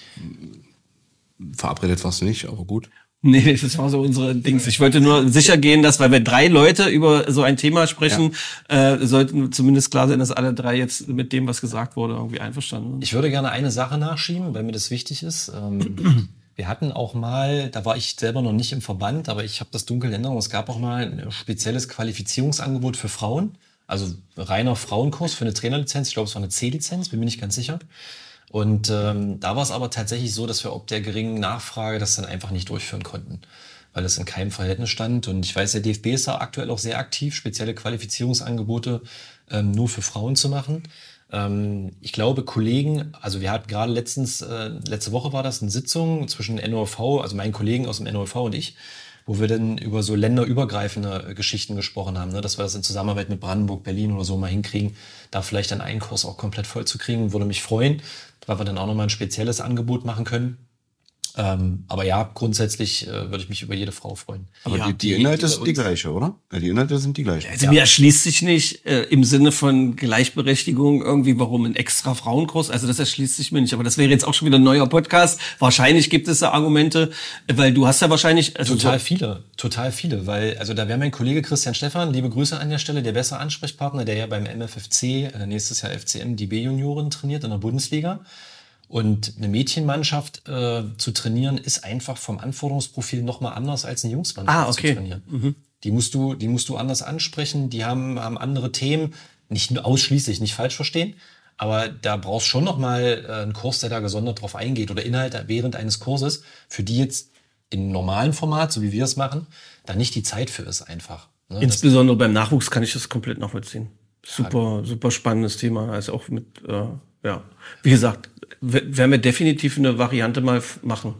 Verabredet war es nicht, aber gut. Nee, das war so unsere Dings. Ich wollte nur sicher gehen, dass, weil wir 3 Leute über so ein Thema sprechen, sollten zumindest klar sein, dass alle 3 jetzt mit dem, was gesagt wurde, irgendwie einverstanden sind. Ich würde gerne eine Sache nachschieben, weil mir das wichtig ist. Wir hatten auch mal, da war ich selber noch nicht im Verband, aber ich habe das dunkel in Erinnerung, es gab auch mal ein spezielles Qualifizierungsangebot für Frauen. Also reiner Frauenkurs für eine Trainerlizenz. Ich glaube, es war eine C-Lizenz, bin mir nicht ganz sicher. Und da war es aber tatsächlich so, dass wir ob der geringen Nachfrage das dann einfach nicht durchführen konnten, weil es in keinem Verhältnis stand. Und ich weiß, der DFB ist da aktuell auch sehr aktiv, spezielle Qualifizierungsangebote nur für Frauen zu machen. Ich glaube, Kollegen, also wir hatten gerade letzte Woche war das eine Sitzung zwischen NOV, also meinen Kollegen aus dem NOV und ich, wo wir dann über so länderübergreifende Geschichten gesprochen haben, ne? Dass wir das in Zusammenarbeit mit Brandenburg, Berlin oder so mal hinkriegen, da vielleicht dann einen Kurs auch komplett voll zu kriegen, würde mich freuen, weil wir dann auch nochmal ein spezielles Angebot machen können. Aber ja, grundsätzlich würde ich mich über jede Frau freuen. Aber Ja, die Inhalte sind die gleiche, oder? Ja, die Inhalte sind die gleichen. Also mir erschließt sich nicht im Sinne von Gleichberechtigung irgendwie, warum ein extra Frauenkurs, also das erschließt sich mir nicht. Aber das wäre jetzt auch schon wieder ein neuer Podcast. Wahrscheinlich gibt es da Argumente, weil du hast ja wahrscheinlich... Also Total viele, weil, also da wäre mein Kollege Christian Stephan, liebe Grüße an der Stelle, der bessere Ansprechpartner, der ja beim MFFC, nächstes Jahr FCM, die B-Junioren trainiert in der Bundesliga. Und eine Mädchenmannschaft zu trainieren, ist einfach vom Anforderungsprofil nochmal anders als eine Jungsmannschaft zu trainieren. Die musst du anders ansprechen, die haben andere Themen, nicht nur ausschließlich, nicht falsch verstehen, aber da brauchst schon nochmal einen Kurs, der da gesondert drauf eingeht oder Inhalte während eines Kurses, für die jetzt im normalen Format, so wie wir es machen, da nicht die Zeit für ist einfach. Ne? Insbesondere beim Nachwuchs kann ich das komplett nachvollziehen. Super spannendes Thema, also auch mit, wie gesagt, werden wir definitiv eine Variante mal machen.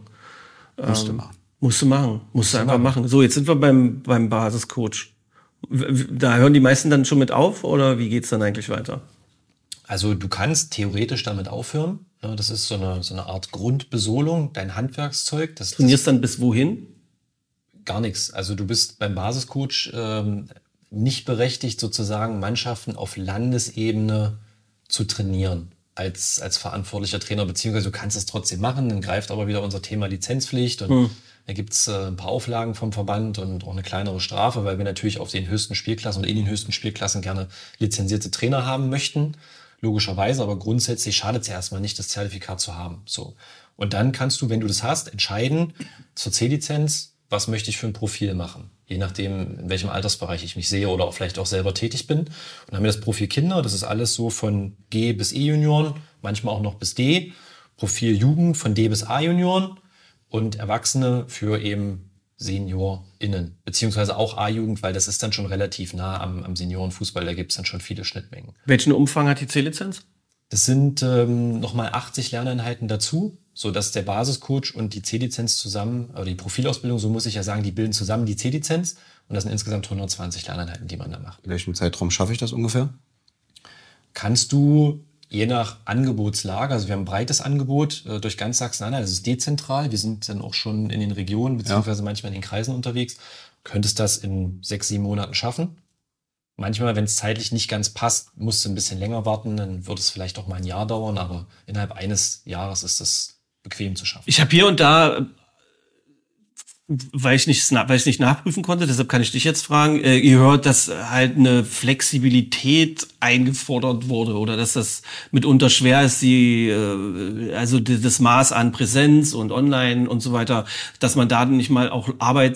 Musst du einfach machen. So, jetzt sind wir beim Basiscoach. Da hören die meisten dann schon mit auf oder wie geht's dann eigentlich weiter? Also du kannst theoretisch damit aufhören. Ne? Das ist so eine Art Grundbesolung, dein Handwerkszeug. Trainierst dann bis wohin? Gar nichts. Also du bist beim Basiscoach nicht berechtigt, sozusagen Mannschaften auf Landesebene zu trainieren als verantwortlicher Trainer, beziehungsweise du kannst es trotzdem machen, dann greift aber wieder unser Thema Lizenzpflicht und da gibt's ein paar Auflagen vom Verband und auch eine kleinere Strafe, weil wir natürlich auf den höchsten Spielklassen und in den höchsten Spielklassen gerne lizenzierte Trainer haben möchten, logischerweise, aber grundsätzlich schadet es ja erstmal nicht, das Zertifikat zu haben. So. Und dann kannst du, wenn du das hast, entscheiden zur C-Lizenz, was möchte ich für ein Profil machen, je nachdem, in welchem Altersbereich ich mich sehe oder auch vielleicht auch selber tätig bin. Und dann haben wir das Profil Kinder, das ist alles so von G bis E-Junioren, manchmal auch noch bis D. Profil Jugend von D bis A-Junioren und Erwachsene für eben SeniorInnen, beziehungsweise auch A-Jugend, weil das ist dann schon relativ nah am Seniorenfußball, da gibt es dann schon viele Schnittmengen. Welchen Umfang hat die C-Lizenz? Das sind nochmal 80 Lerneinheiten dazu, so dass der Basiscoach und die C-Lizenz zusammen, oder die Profilausbildung, so muss ich ja sagen, die bilden zusammen die C-Lizenz und das sind insgesamt 120 Lerneinheiten, die man da macht. In welchem Zeitraum schaffe ich das ungefähr? Kannst du je nach Angebotslage, also wir haben ein breites Angebot durch ganz Sachsen-Anhalt, das ist dezentral, wir sind dann auch schon in den Regionen beziehungsweise manchmal in den Kreisen unterwegs, könntest das in 6-7 Monaten schaffen. Manchmal, wenn es zeitlich nicht ganz passt, musst du ein bisschen länger warten, dann wird es vielleicht auch mal ein Jahr dauern, aber innerhalb eines Jahres ist das bequem zu schaffen. Ich habe hier und da, weil ich nicht nachprüfen konnte, deshalb kann ich dich jetzt fragen, gehört, dass halt eine Flexibilität eingefordert wurde oder dass das mitunter schwer ist, also das Maß an Präsenz und Online und so weiter, dass man da nicht mal auch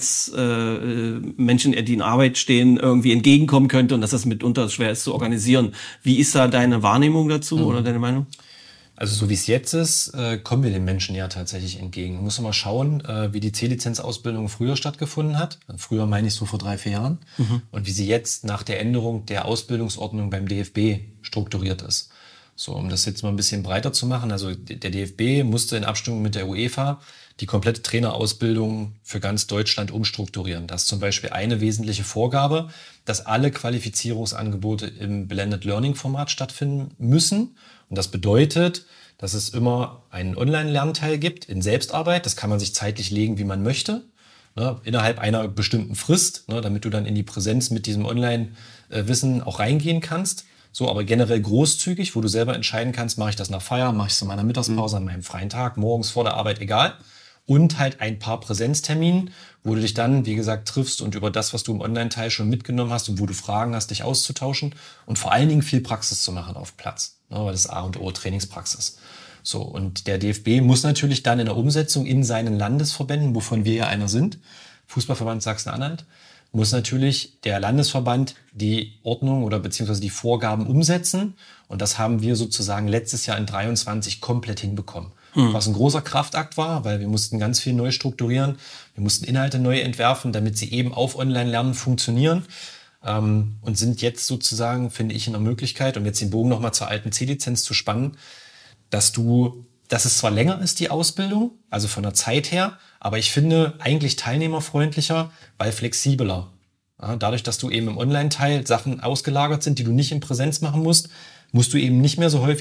Menschen, die in Arbeit stehen, irgendwie entgegenkommen könnte und dass das mitunter schwer ist zu organisieren. Wie ist da deine Wahrnehmung dazu oder deine Meinung? Also so wie es jetzt ist, kommen wir den Menschen ja tatsächlich entgegen. Man muss mal schauen, wie die C-Lizenz-Ausbildung früher stattgefunden hat. Früher meine ich so vor 3-4 Jahren. Und wie sie jetzt nach der Änderung der Ausbildungsordnung beim DFB strukturiert ist. So, um das jetzt mal ein bisschen breiter zu machen. Also der DFB musste in Abstimmung mit der UEFA die komplette Trainerausbildung für ganz Deutschland umstrukturieren. Das ist zum Beispiel eine wesentliche Vorgabe, dass alle Qualifizierungsangebote im Blended Learning Format stattfinden müssen. Und das bedeutet, dass es immer einen Online-Lernteil gibt in Selbstarbeit. Das kann man sich zeitlich legen, wie man möchte, ne, innerhalb einer bestimmten Frist, ne, damit du dann in die Präsenz mit diesem Online-Wissen auch reingehen kannst. So, aber generell großzügig, wo du selber entscheiden kannst, mache ich das nach Feierabend, mache ich es in meiner Mittagspause, an meinem freien Tag, morgens vor der Arbeit, egal. Und halt ein paar Präsenzterminen, wo du dich dann, wie gesagt, triffst und über das, was du im Online-Teil schon mitgenommen hast und wo du Fragen hast, dich auszutauschen und vor allen Dingen viel Praxis zu machen auf Platz. Ne, weil das ist A und O, Trainingspraxis. So, und der DFB muss natürlich dann in der Umsetzung in seinen Landesverbänden, wovon wir ja einer sind, Fußballverband Sachsen-Anhalt, muss natürlich der Landesverband die Ordnung oder beziehungsweise die Vorgaben umsetzen. Und das haben wir sozusagen letztes Jahr in 23 komplett hinbekommen. Was ein großer Kraftakt war, weil wir mussten ganz viel neu strukturieren. Wir mussten Inhalte neu entwerfen, damit sie eben auf Online-Lernen funktionieren. Und sind jetzt sozusagen, finde ich, in der Möglichkeit, um jetzt den Bogen nochmal zur alten C-Lizenz zu spannen, dass es zwar länger ist, die Ausbildung, also von der Zeit her, aber ich finde eigentlich teilnehmerfreundlicher, weil flexibler. Ja, dadurch, dass du eben im Online-Teil Sachen ausgelagert sind, die du nicht in Präsenz machen musst, musst du eben nicht mehr so häufig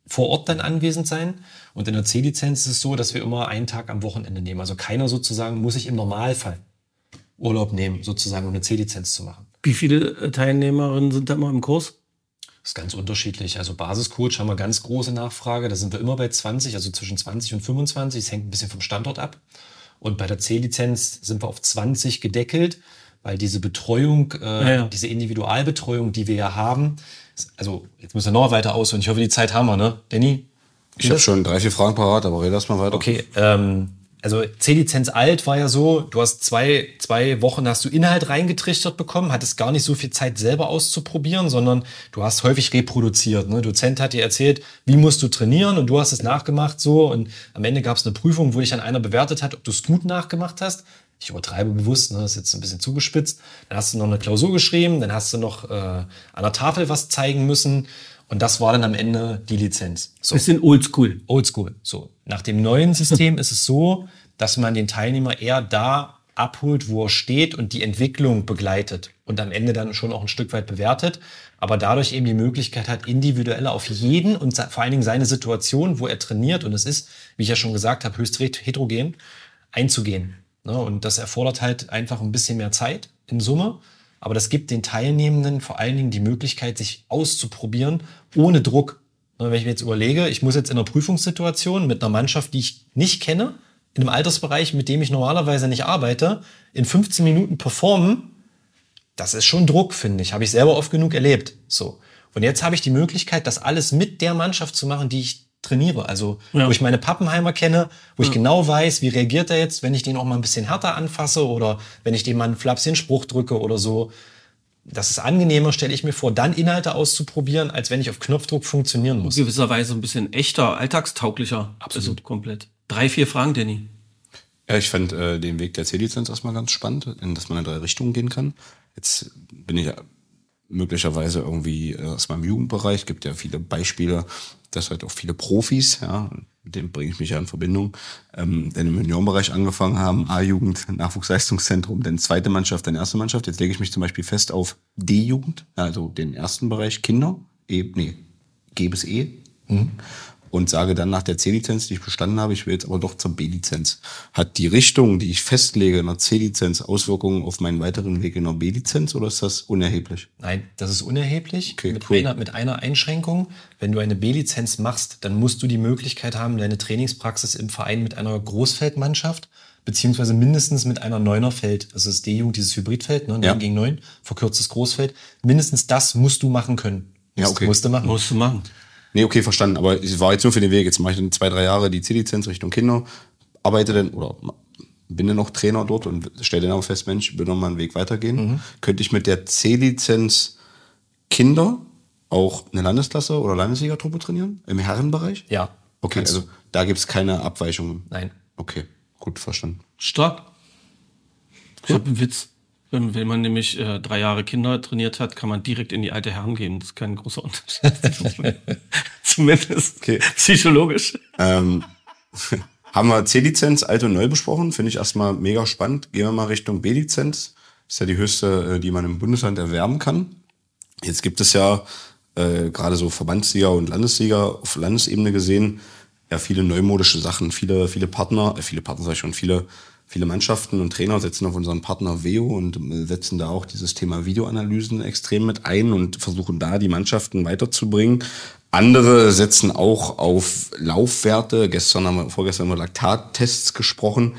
vor Ort dann anwesend sein. Und in der C-Lizenz ist es so, dass wir immer einen Tag am Wochenende nehmen. Also keiner sozusagen muss sich im Normalfall Urlaub nehmen, sozusagen, um eine C-Lizenz zu machen. Wie viele Teilnehmerinnen sind da mal im Kurs? Das ist ganz unterschiedlich. Also Basiscoach haben wir ganz große Nachfrage. Da sind wir immer bei 20, also zwischen 20 und 25. Es hängt ein bisschen vom Standort ab. Und bei der C-Lizenz sind wir auf 20 gedeckelt, weil diese Betreuung, diese Individualbetreuung, die wir ja haben, also jetzt müssen wir noch weiter ausholen. Ich hoffe, die Zeit haben wir, ne? Danny? Ich habe schon 3, 4 Fragen parat, aber rede erst mal weiter. Okay, also C-Lizenz alt war ja so, du hast zwei Wochen hast du Inhalt reingetrichtert bekommen, hattest gar nicht so viel Zeit selber auszuprobieren, sondern du hast häufig reproduziert. Ne? Dozent hat dir erzählt, wie musst du trainieren und du hast es nachgemacht so und am Ende gab es eine Prüfung, wo dich dann einer bewertet hat, ob du es gut nachgemacht hast. Ich übertreibe bewusst, ne? Das ist jetzt ein bisschen zugespitzt. Dann hast du noch eine Klausur geschrieben, dann hast du noch an der Tafel was zeigen müssen. Und das war dann am Ende die Lizenz. So. Bisschen oldschool. Oldschool. So. Nach dem neuen System ist es so, dass man den Teilnehmer eher da abholt, wo er steht und die Entwicklung begleitet und am Ende dann schon auch ein Stück weit bewertet, aber dadurch eben die Möglichkeit hat, individuell auf jeden und vor allen Dingen seine Situation, wo er trainiert, und es ist, wie ich ja schon gesagt habe, höchst heterogen, einzugehen. Und das erfordert halt einfach ein bisschen mehr Zeit in Summe. Aber das gibt den Teilnehmenden vor allen Dingen die Möglichkeit, sich auszuprobieren, ohne Druck. Wenn ich mir jetzt überlege, ich muss jetzt in einer Prüfungssituation mit einer Mannschaft, die ich nicht kenne, in einem Altersbereich, mit dem ich normalerweise nicht arbeite, in 15 Minuten performen, das ist schon Druck, finde ich. Habe ich selber oft genug erlebt. So. Und jetzt habe ich die Möglichkeit, das alles mit der Mannschaft zu machen, die ich trainiere. Also, wo ich meine Pappenheimer kenne, wo ich genau weiß, wie reagiert er jetzt, wenn ich den auch mal ein bisschen härter anfasse oder wenn ich dem mal einen flapsigen Spruch drücke oder so. Das ist angenehmer, stelle ich mir vor, dann Inhalte auszuprobieren, als wenn ich auf Knopfdruck funktionieren muss. In gewisser Weise ein bisschen echter, alltagstauglicher. Absolut. Also komplett. 3, 4 Fragen, Danny. Ja, ich fand den Weg der C-Lizenz erstmal ganz spannend, dass man in 3 Richtungen gehen kann. Jetzt bin ich möglicherweise irgendwie aus meinem Jugendbereich, gibt ja viele Beispiele, dass halt auch viele Profis, ja, mit denen bringe ich mich ja in Verbindung, dann im Juniorenbereich angefangen haben, A-Jugend, Nachwuchsleistungszentrum, dann zweite Mannschaft, dann erste Mannschaft. Jetzt lege ich mich zum Beispiel fest auf D-Jugend, also den ersten Bereich Kinder, G bis E. Und sage dann nach der C-Lizenz, die ich bestanden habe, ich will jetzt aber doch zur B-Lizenz. Hat die Richtung, die ich festlege in der C-Lizenz, Auswirkungen auf meinen weiteren Weg in der B-Lizenz oder ist das unerheblich? Nein, das ist unerheblich. Okay, mit einer Einschränkung. Wenn du eine B-Lizenz machst, dann musst du die Möglichkeit haben, deine Trainingspraxis im Verein mit einer Großfeldmannschaft beziehungsweise mindestens mit einer Neunerfeld, also das D-Jugend, dieses Hybridfeld, 9 gegen 9, verkürztes Großfeld, mindestens das musst du machen können. Ja, okay. Musst du machen. Nee, okay, verstanden. Aber es war jetzt nur für den Weg. Jetzt mache ich dann 2, 3 Jahre die C-Lizenz Richtung Kinder, arbeite dann oder bin dann noch Trainer dort und stelle dann auch fest, Mensch, will noch mal einen Weg weitergehen. Könnte ich mit der C-Lizenz Kinder auch eine Landesklasse oder Landesliga-Truppe trainieren? Im Herrenbereich? Ja. Okay, also da gibt es keine Abweichungen? Nein. Okay, gut, verstanden. Stark. Ich habe einen Witz. Wenn man nämlich 3 Jahre Kinder trainiert hat, kann man direkt in die alte Herren gehen. Das ist kein großer Unterschied. Zumindest psychologisch. Haben wir C-Lizenz, alt und neu besprochen. Finde ich erstmal mega spannend. Gehen wir mal Richtung B-Lizenz. Ist ja die höchste, die man im Bundesland erwerben kann. Jetzt gibt es ja gerade so Verbandsliga und Landesliga auf Landesebene gesehen ja viele neumodische Sachen. Viele Mannschaften und Trainer setzen auf unseren Partner Veo und setzen da auch dieses Thema Videoanalysen extrem mit ein und versuchen da die Mannschaften weiterzubringen. Andere setzen auch auf Laufwerte. Vorgestern haben wir Laktattests gesprochen.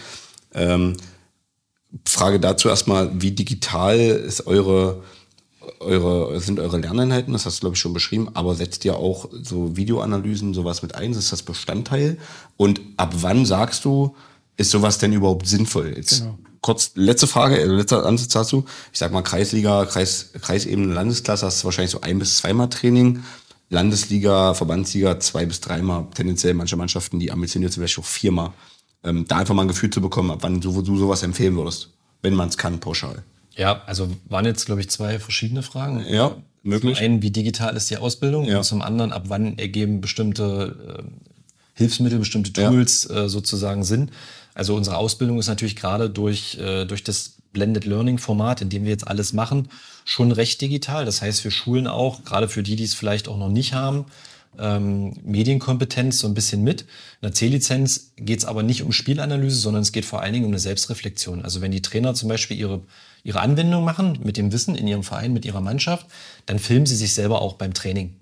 Frage dazu erstmal, wie digital ist sind eure Lerneinheiten? Das hast du, glaube ich, schon beschrieben. Aber setzt ihr auch so Videoanalysen, sowas mit ein? Ist das Bestandteil? Und ab wann sagst du, ist sowas denn überhaupt sinnvoll? Jetzt kurz letzter Ansatz dazu. Ich sag mal Kreisliga, Kreisebene, Landesklasse hast du wahrscheinlich so 1- bis 2-mal Training. Landesliga, Verbandsliga 2- bis 3-mal. Tendenziell manche Mannschaften, die ambitioniert sind, vielleicht auch 4-mal. Da einfach mal ein Gefühl zu bekommen, ab wann du sowas empfehlen würdest, wenn man es kann, pauschal. Ja, also waren jetzt, glaube ich, 2 verschiedene Fragen. Ja, möglich. Zum einen, wie digital ist die Ausbildung? Und zum anderen, ab wann ergeben bestimmte Hilfsmittel, bestimmte Tools sozusagen Sinn? Also unsere Ausbildung ist natürlich gerade durch das Blended Learning Format, in dem wir jetzt alles machen, schon recht digital. Das heißt, wir schulen auch, gerade für die es vielleicht auch noch nicht haben, Medienkompetenz so ein bisschen mit. In der C-Lizenz geht es aber nicht um Spielanalyse, sondern es geht vor allen Dingen um eine Selbstreflexion. Also wenn die Trainer zum Beispiel ihre Anwendung machen mit dem Wissen in ihrem Verein, mit ihrer Mannschaft, dann filmen sie sich selber auch beim Training.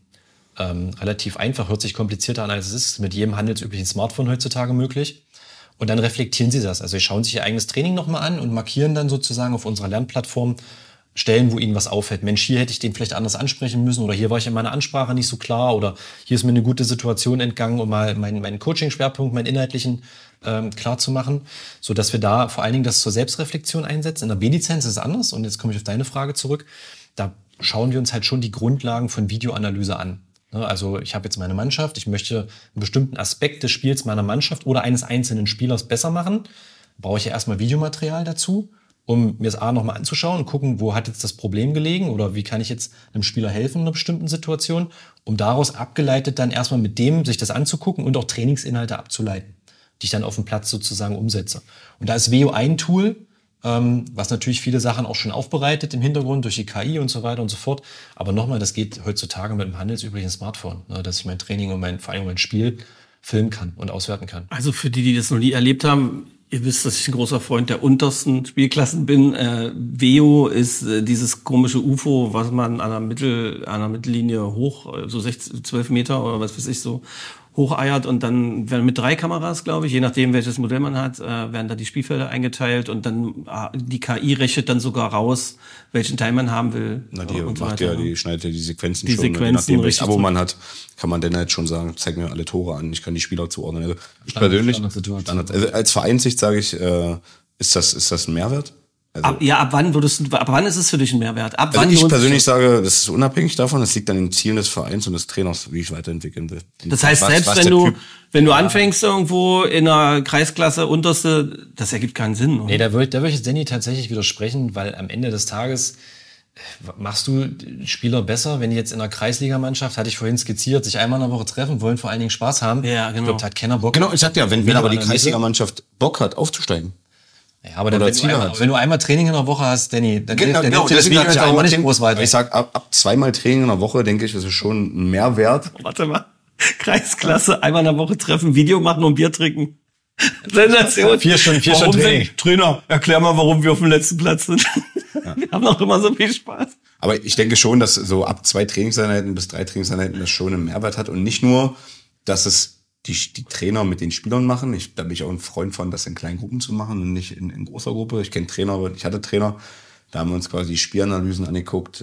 Relativ einfach, hört sich komplizierter an, als es ist. Mit jedem handelsüblichen Smartphone heutzutage möglich. Und dann reflektieren sie das. Also sie schauen sich ihr eigenes Training nochmal an und markieren dann sozusagen auf unserer Lernplattform Stellen, wo ihnen was auffällt. Mensch, hier hätte ich den vielleicht anders ansprechen müssen oder hier war ich in meiner Ansprache nicht so klar oder hier ist mir eine gute Situation entgangen, um mal meinen Coaching-Schwerpunkt, meinen inhaltlichen klar zu machen, sodass wir da vor allen Dingen das zur Selbstreflexion einsetzen. In der B-Lizenz ist es anders und jetzt komme ich auf deine Frage zurück. Da schauen wir uns halt schon die Grundlagen von Videoanalyse an. Also ich habe jetzt meine Mannschaft, ich möchte einen bestimmten Aspekt des Spiels meiner Mannschaft oder eines einzelnen Spielers besser machen, brauche ich ja erstmal Videomaterial dazu, um mir das A nochmal anzuschauen und gucken, wo hat jetzt das Problem gelegen oder wie kann ich jetzt einem Spieler helfen in einer bestimmten Situation, um daraus abgeleitet dann erstmal mit dem sich das anzugucken und auch Trainingsinhalte abzuleiten, die ich dann auf dem Platz sozusagen umsetze. Und da ist Veo ein Tool, was natürlich viele Sachen auch schon aufbereitet im Hintergrund durch die KI und so weiter und so fort. Aber nochmal, das geht heutzutage mit einem handelsüblichen Smartphone, dass ich mein Training und vor allem mein Spiel filmen kann und auswerten kann. Also für die das noch nie erlebt haben, ihr wisst, dass ich ein großer Freund der untersten Spielklassen bin. Veo ist dieses komische UFO, was man an einer Mittellinie hoch, so 12 Meter oder was weiß ich so, hocheiert und dann werden mit 3 Kameras, glaube ich, je nachdem welches Modell man hat, werden da die Spielfelder eingeteilt und dann die KI rechnet dann sogar raus, welchen Teil man haben will. Na, die und so macht weiter. ja, die schneidet ja die Sequenzen Die schon. Sequenzen, je nachdem, welches richtig Abo so. man hat, kann man dann halt schon sagen, zeig mir alle Tore an, ich kann die Spieler zuordnen. Also ich persönlich, also als Vereinssicht sage ich, ist das ein Mehrwert? Also, Ab wann ist es für dich ein Mehrwert? Ab also wann ich lohnt persönlich sich sage, das ist unabhängig davon, das liegt an den Zielen des Vereins und des Trainers, wie ich weiterentwickeln will. das heißt, selbst wenn du anfängst irgendwo in einer Kreisklasse unterste, das ergibt keinen Sinn. Oder? Nee, da würde ich jetzt Danny tatsächlich widersprechen, weil am Ende des Tages machst du Spieler besser, wenn die jetzt in einer Kreisligamannschaft, hatte ich vorhin skizziert, sich einmal in der Woche treffen, wollen vor allen Dingen Spaß haben. Ja, genau. Ich glaube, da hat keiner Bock. Genau, ich sagte ja, wenn aber die Kreisligamannschaft Bock hat, aufzusteigen. Ja, aber wenn du einmal Training in der Woche hast, Danny, dann hilft dir das deswegen Video sag ich auch nicht groß weiter. Ich sag, ab 2-mal Training in der Woche, denke ich, das ist schon ein Mehrwert. Warte mal. Kreisklasse, einmal in der Woche treffen, Video machen und Bier trinken. Sensation. 4 Stunden Training. Trainer, erklär mal, warum wir auf dem letzten Platz sind. Ja. Wir haben auch immer so viel Spaß. Aber ich denke schon, dass so ab 2 Trainingseinheiten bis 3 Trainingseinheiten das schon einen Mehrwert hat und nicht nur, dass es die Trainer mit den Spielern machen. Da bin ich auch ein Freund von, das in kleinen Gruppen zu machen und nicht in großer Gruppe. Ich kenne Trainer, ich hatte Trainer, da haben wir uns quasi die Spielanalysen angeguckt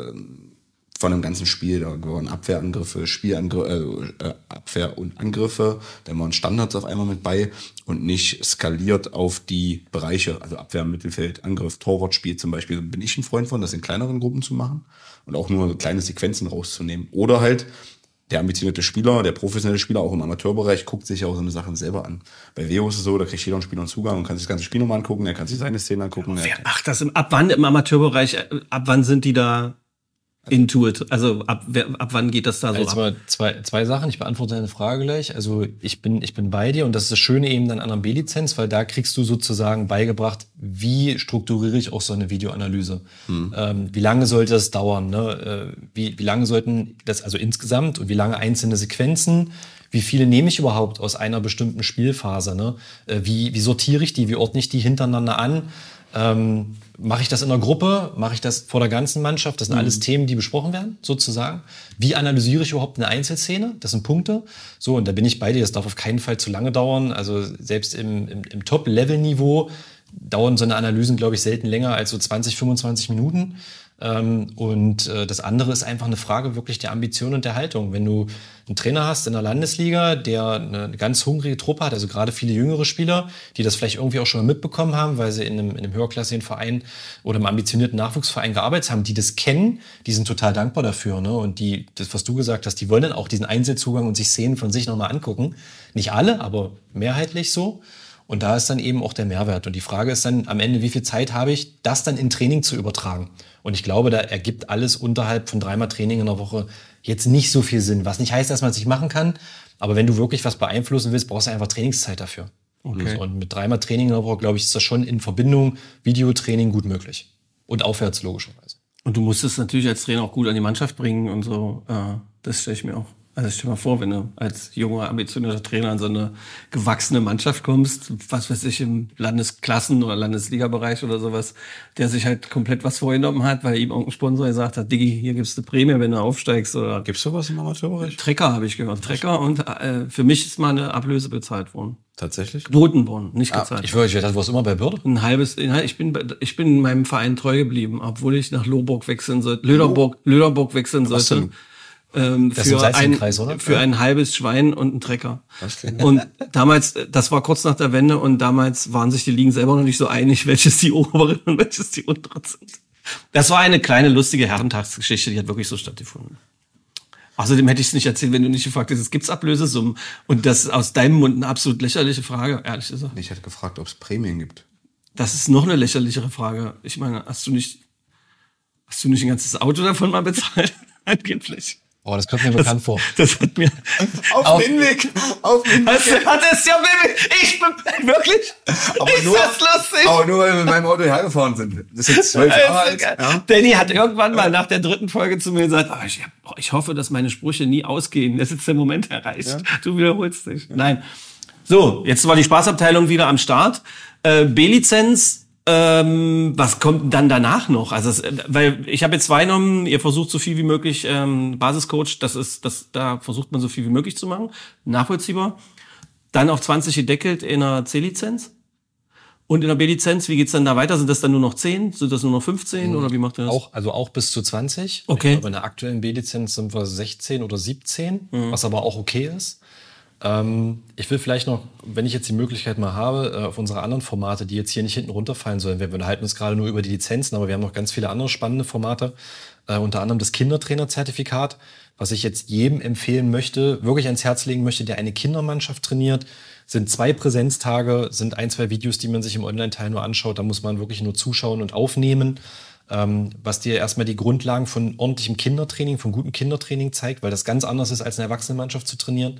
von dem ganzen Spiel. Da waren Abwehrangriffe, Abwehr und Angriffe. Da waren Standards auf einmal mit bei und nicht skaliert auf die Bereiche, also Abwehr, Mittelfeld, Angriff, Torwartspiel zum Beispiel. Bin ich ein Freund von, das in kleineren Gruppen zu machen und auch nur kleine Sequenzen rauszunehmen. Oder halt der ambitionierte Spieler, der professionelle Spieler, auch im Amateurbereich, guckt sich ja auch so eine Sachen selber an. Bei Veo ist es so, da kriegt jeder einen Spieler einen Zugang und kann sich das ganze Spiel nochmal angucken, er kann sich seine Szenen angucken. Wer macht das ab wann im Amateurbereich, ab wann sind die da into it? Also ab wann geht das da so also ab? Zwei Sachen, ich beantworte deine Frage gleich. Also ich bin bei dir und das ist das Schöne eben dann an der B-Lizenz, weil da kriegst du sozusagen beigebracht, wie strukturiere ich auch so eine Videoanalyse. Wie lange sollte das dauern? Ne? Wie lange sollten das, also insgesamt und wie lange einzelne Sequenzen? Wie viele nehme ich überhaupt aus einer bestimmten Spielphase? Ne? Wie sortiere ich die? Wie ordne ich die hintereinander an? Mache ich das in einer Gruppe? Mache ich das vor der ganzen Mannschaft? Das sind alles Themen, die besprochen werden, sozusagen. Wie analysiere ich überhaupt eine Einzelszene? Das sind Punkte. So, und da bin ich bei dir. Das darf auf keinen Fall zu lange dauern. Also selbst im Top-Level-Niveau dauern so eine Analysen, glaube ich, selten länger als so 20, 25 Minuten. Und das andere ist einfach eine Frage wirklich der Ambition und der Haltung. Wenn du einen Trainer hast in der Landesliga, der eine ganz hungrige Truppe hat, also gerade viele jüngere Spieler, die das vielleicht irgendwie auch schon mal mitbekommen haben, weil sie in einem höherklassigen Verein oder im ambitionierten Nachwuchsverein gearbeitet haben, die das kennen, die sind total dankbar dafür. Ne? Und das, was du gesagt hast, die wollen dann auch diesen Einzelzugang und sich Szenen von sich nochmal angucken. Nicht alle, aber mehrheitlich so. Und da ist dann eben auch der Mehrwert. Und die Frage ist dann am Ende, wie viel Zeit habe ich, das dann in Training zu übertragen? Und ich glaube, da ergibt alles unterhalb von 3-mal Training in der Woche jetzt nicht so viel Sinn. Was nicht heißt, dass man es nicht machen kann. Aber wenn du wirklich was beeinflussen willst, brauchst du einfach Trainingszeit dafür. Okay. Und mit 3-mal Training in der Woche, glaube ich, ist das schon in Verbindung Videotraining gut möglich. Und aufwärts logischerweise. Und du musst es natürlich als Trainer auch gut an die Mannschaft bringen und so. Das stelle ich mir auch Also stell dir mal vor, wenn du als junger, ambitionierter Trainer in so eine gewachsene Mannschaft kommst, was weiß ich, im Landesklassen- oder Landesliga-Bereich oder sowas, der sich halt komplett was vorgenommen hat, weil ihm irgendein Sponsor gesagt hat, Diggi, hier gibt's eine Prämie, wenn du aufsteigst. Oder Gibt's sowas im Amateurbereich? Trecker habe ich gehört. Trecker und für mich ist mal eine Ablöse bezahlt worden. Tatsächlich? Geboten worden, nicht gezahlt. Ich dachte, du warst immer bei Börde. Ein halbes, ich bin meinem Verein treu geblieben, obwohl ich nach Lüderburg wechseln sollte, Lüderburg wechseln sollte. Das ist Salzkreis, oder? Für ein halbes Schwein und einen Trecker. Und damals, das war kurz nach der Wende und damals waren sich die Ligen selber noch nicht so einig, welches die oberen und welches die unteren sind. Das war eine kleine, lustige Herrentagsgeschichte, die hat wirklich so stattgefunden. Außerdem hätte ich es nicht erzählt, wenn du nicht gefragt hättest, gibt's Ablösesummen? Und das ist aus deinem Mund eine absolut lächerliche Frage, ehrlich gesagt. Ich hätte gefragt, ob es Prämien gibt. Das ist noch eine lächerlichere Frage. Ich meine, hast du nicht ein ganzes Auto davon mal bezahlt? Angeblich. Oh, das kommt mir bekannt vor. Das hat mir... Auf den Weg! Hat es ja, Baby! Ich bin wirklich... Aber ist nur, das lustig? aber nur, weil wir mit meinem Auto hergefahren sind. Das ist jetzt 12 Jahre alt. Ja? Danny hat irgendwann mal nach der 3. Folge zu mir gesagt, ich hoffe, dass meine Sprüche nie ausgehen. Das ist jetzt der Moment erreicht. Ja? Du wiederholst dich. Ja. Nein. So, jetzt war die Spaßabteilung wieder am Start. B-Lizenz... was kommt dann danach noch? Also, weil ich habe jetzt 2 genommen, ihr versucht so viel wie möglich, Basiscoach, da versucht man so viel wie möglich zu machen, nachvollziehbar. Dann auf 20 gedeckelt in einer C-Lizenz. Und in der B-Lizenz, wie geht's dann da weiter? Sind das dann nur noch 10? Sind das nur noch 15? Oder wie macht ihr das? Auch bis zu 20. Okay. Ich glaube, in der aktuellen B-Lizenz sind wir 16 oder 17, was aber auch okay ist. Ich will vielleicht noch, wenn ich jetzt die Möglichkeit mal habe, auf unsere anderen Formate, die jetzt hier nicht hinten runterfallen sollen. Wir unterhalten uns gerade nur über die Lizenzen, aber wir haben noch ganz viele andere spannende Formate. Unter anderem das Kindertrainerzertifikat, was ich jetzt jedem empfehlen möchte, wirklich ans Herz legen möchte, der eine Kindermannschaft trainiert. Sind 2 Präsenztage, sind 1, 2 Videos, die man sich im Online-Teil nur anschaut. Da muss man wirklich nur zuschauen und aufnehmen. Was dir erstmal die Grundlagen von ordentlichem Kindertraining, von gutem Kindertraining zeigt, weil das ganz anders ist, als eine Erwachsenenmannschaft zu trainieren.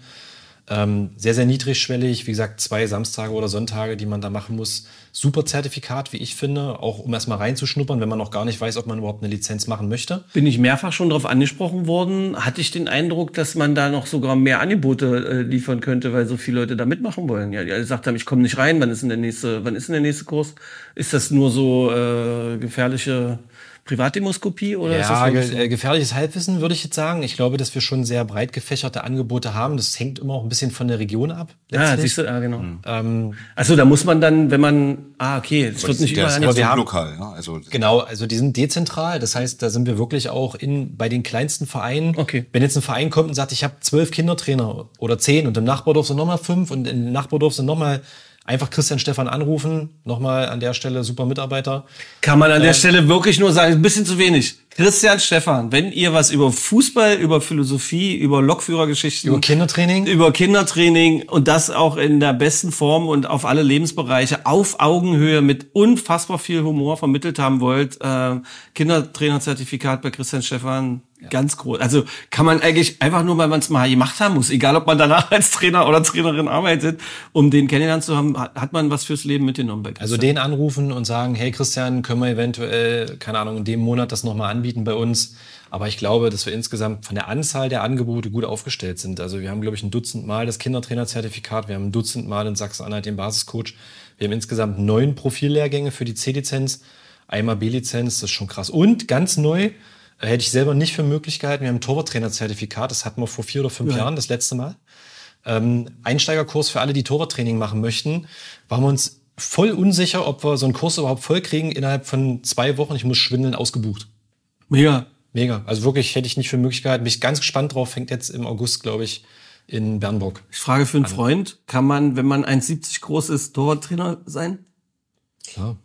Sehr, sehr niedrigschwellig, wie gesagt, 2 Samstage oder Sonntage, die man da machen muss. Super Zertifikat, wie ich finde, auch um erstmal reinzuschnuppern, wenn man noch gar nicht weiß, ob man überhaupt eine Lizenz machen möchte. Bin ich mehrfach schon darauf angesprochen worden. Hatte ich den Eindruck, dass man da noch sogar mehr Angebote liefern könnte, weil so viele Leute da mitmachen wollen. Ja, die alle gesagt haben, ich komme nicht rein, wann ist denn der nächste Kurs? Ist das nur so gefährliche Privatdemoskopie oder ist das gefährliches Halbwissen, würde ich jetzt sagen. Ich glaube, dass wir schon sehr breit gefächerte Angebote haben. Das hängt immer auch ein bisschen von der Region ab. Siehst du, genau. Also da muss man dann, wenn man, okay, es wird nicht überall lokal, ja? Genau, also die sind dezentral. Das heißt, da sind wir wirklich auch bei den kleinsten Vereinen. Okay. Wenn jetzt ein Verein kommt und sagt, ich habe 12 Kindertrainer oder 10 und im Nachbardorf sind nochmal 5 und im Nachbardorf sind nochmal einfach Christian Stefan anrufen. Nochmal an der Stelle super Mitarbeiter. Kann man an der Stelle wirklich nur sagen, ein bisschen zu wenig. Christian Stefan, wenn ihr was über Fußball, über Philosophie, über Lokführergeschichten, über Kindertraining und das auch in der besten Form und auf alle Lebensbereiche auf Augenhöhe mit unfassbar viel Humor vermittelt haben wollt, Kindertrainerzertifikat bei Christian Stefan, ganz groß. Also kann man eigentlich einfach nur, weil man es mal gemacht haben muss, egal ob man danach als Trainer oder Trainerin arbeitet, um den kennengelernt zu haben, hat man was fürs Leben mitgenommen bei Christian. Also den anrufen und sagen, hey Christian, können wir eventuell, keine Ahnung, in dem Monat das nochmal anbieten bei uns. Aber ich glaube, dass wir insgesamt von der Anzahl der Angebote gut aufgestellt sind. Also wir haben, glaube ich, 1 Dutzend Mal das Kindertrainerzertifikat, wir haben 1 Dutzend Mal in Sachsen-Anhalt den Basiscoach. Wir haben insgesamt 9 Profillehrgänge für die C-Lizenz, einmal B-Lizenz, das ist schon krass. Und ganz neu, hätte ich selber nicht für Möglichkeiten, wir haben ein Torwarttrainerzertifikat, das hatten wir vor 4 oder 5 Jahren, das letzte Mal. Einsteigerkurs für alle, die Torwarttraining machen möchten, waren wir uns voll unsicher, ob wir so einen Kurs überhaupt voll kriegen, innerhalb von 2 Wochen, ich muss schwindeln, ausgebucht. Mega. Also wirklich hätte ich nicht für Möglichkeiten. Bin ich ganz gespannt drauf. Fängt jetzt im August, glaube ich, in Bernburg. Ich frage für einen Freund, kann man, wenn man 1,70 groß ist, Torwarttrainer sein? Klar.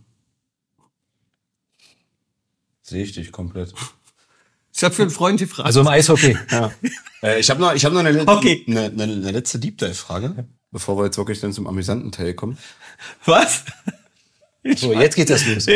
Sehe ich dich komplett. Ich habe für einen Freund gefragt. Also im Eishockey. Ja. Ich hab noch eine letzte Deep Dive-Frage, bevor wir jetzt wirklich dann zum amüsanten Teil kommen. Was? So, jetzt geht das los.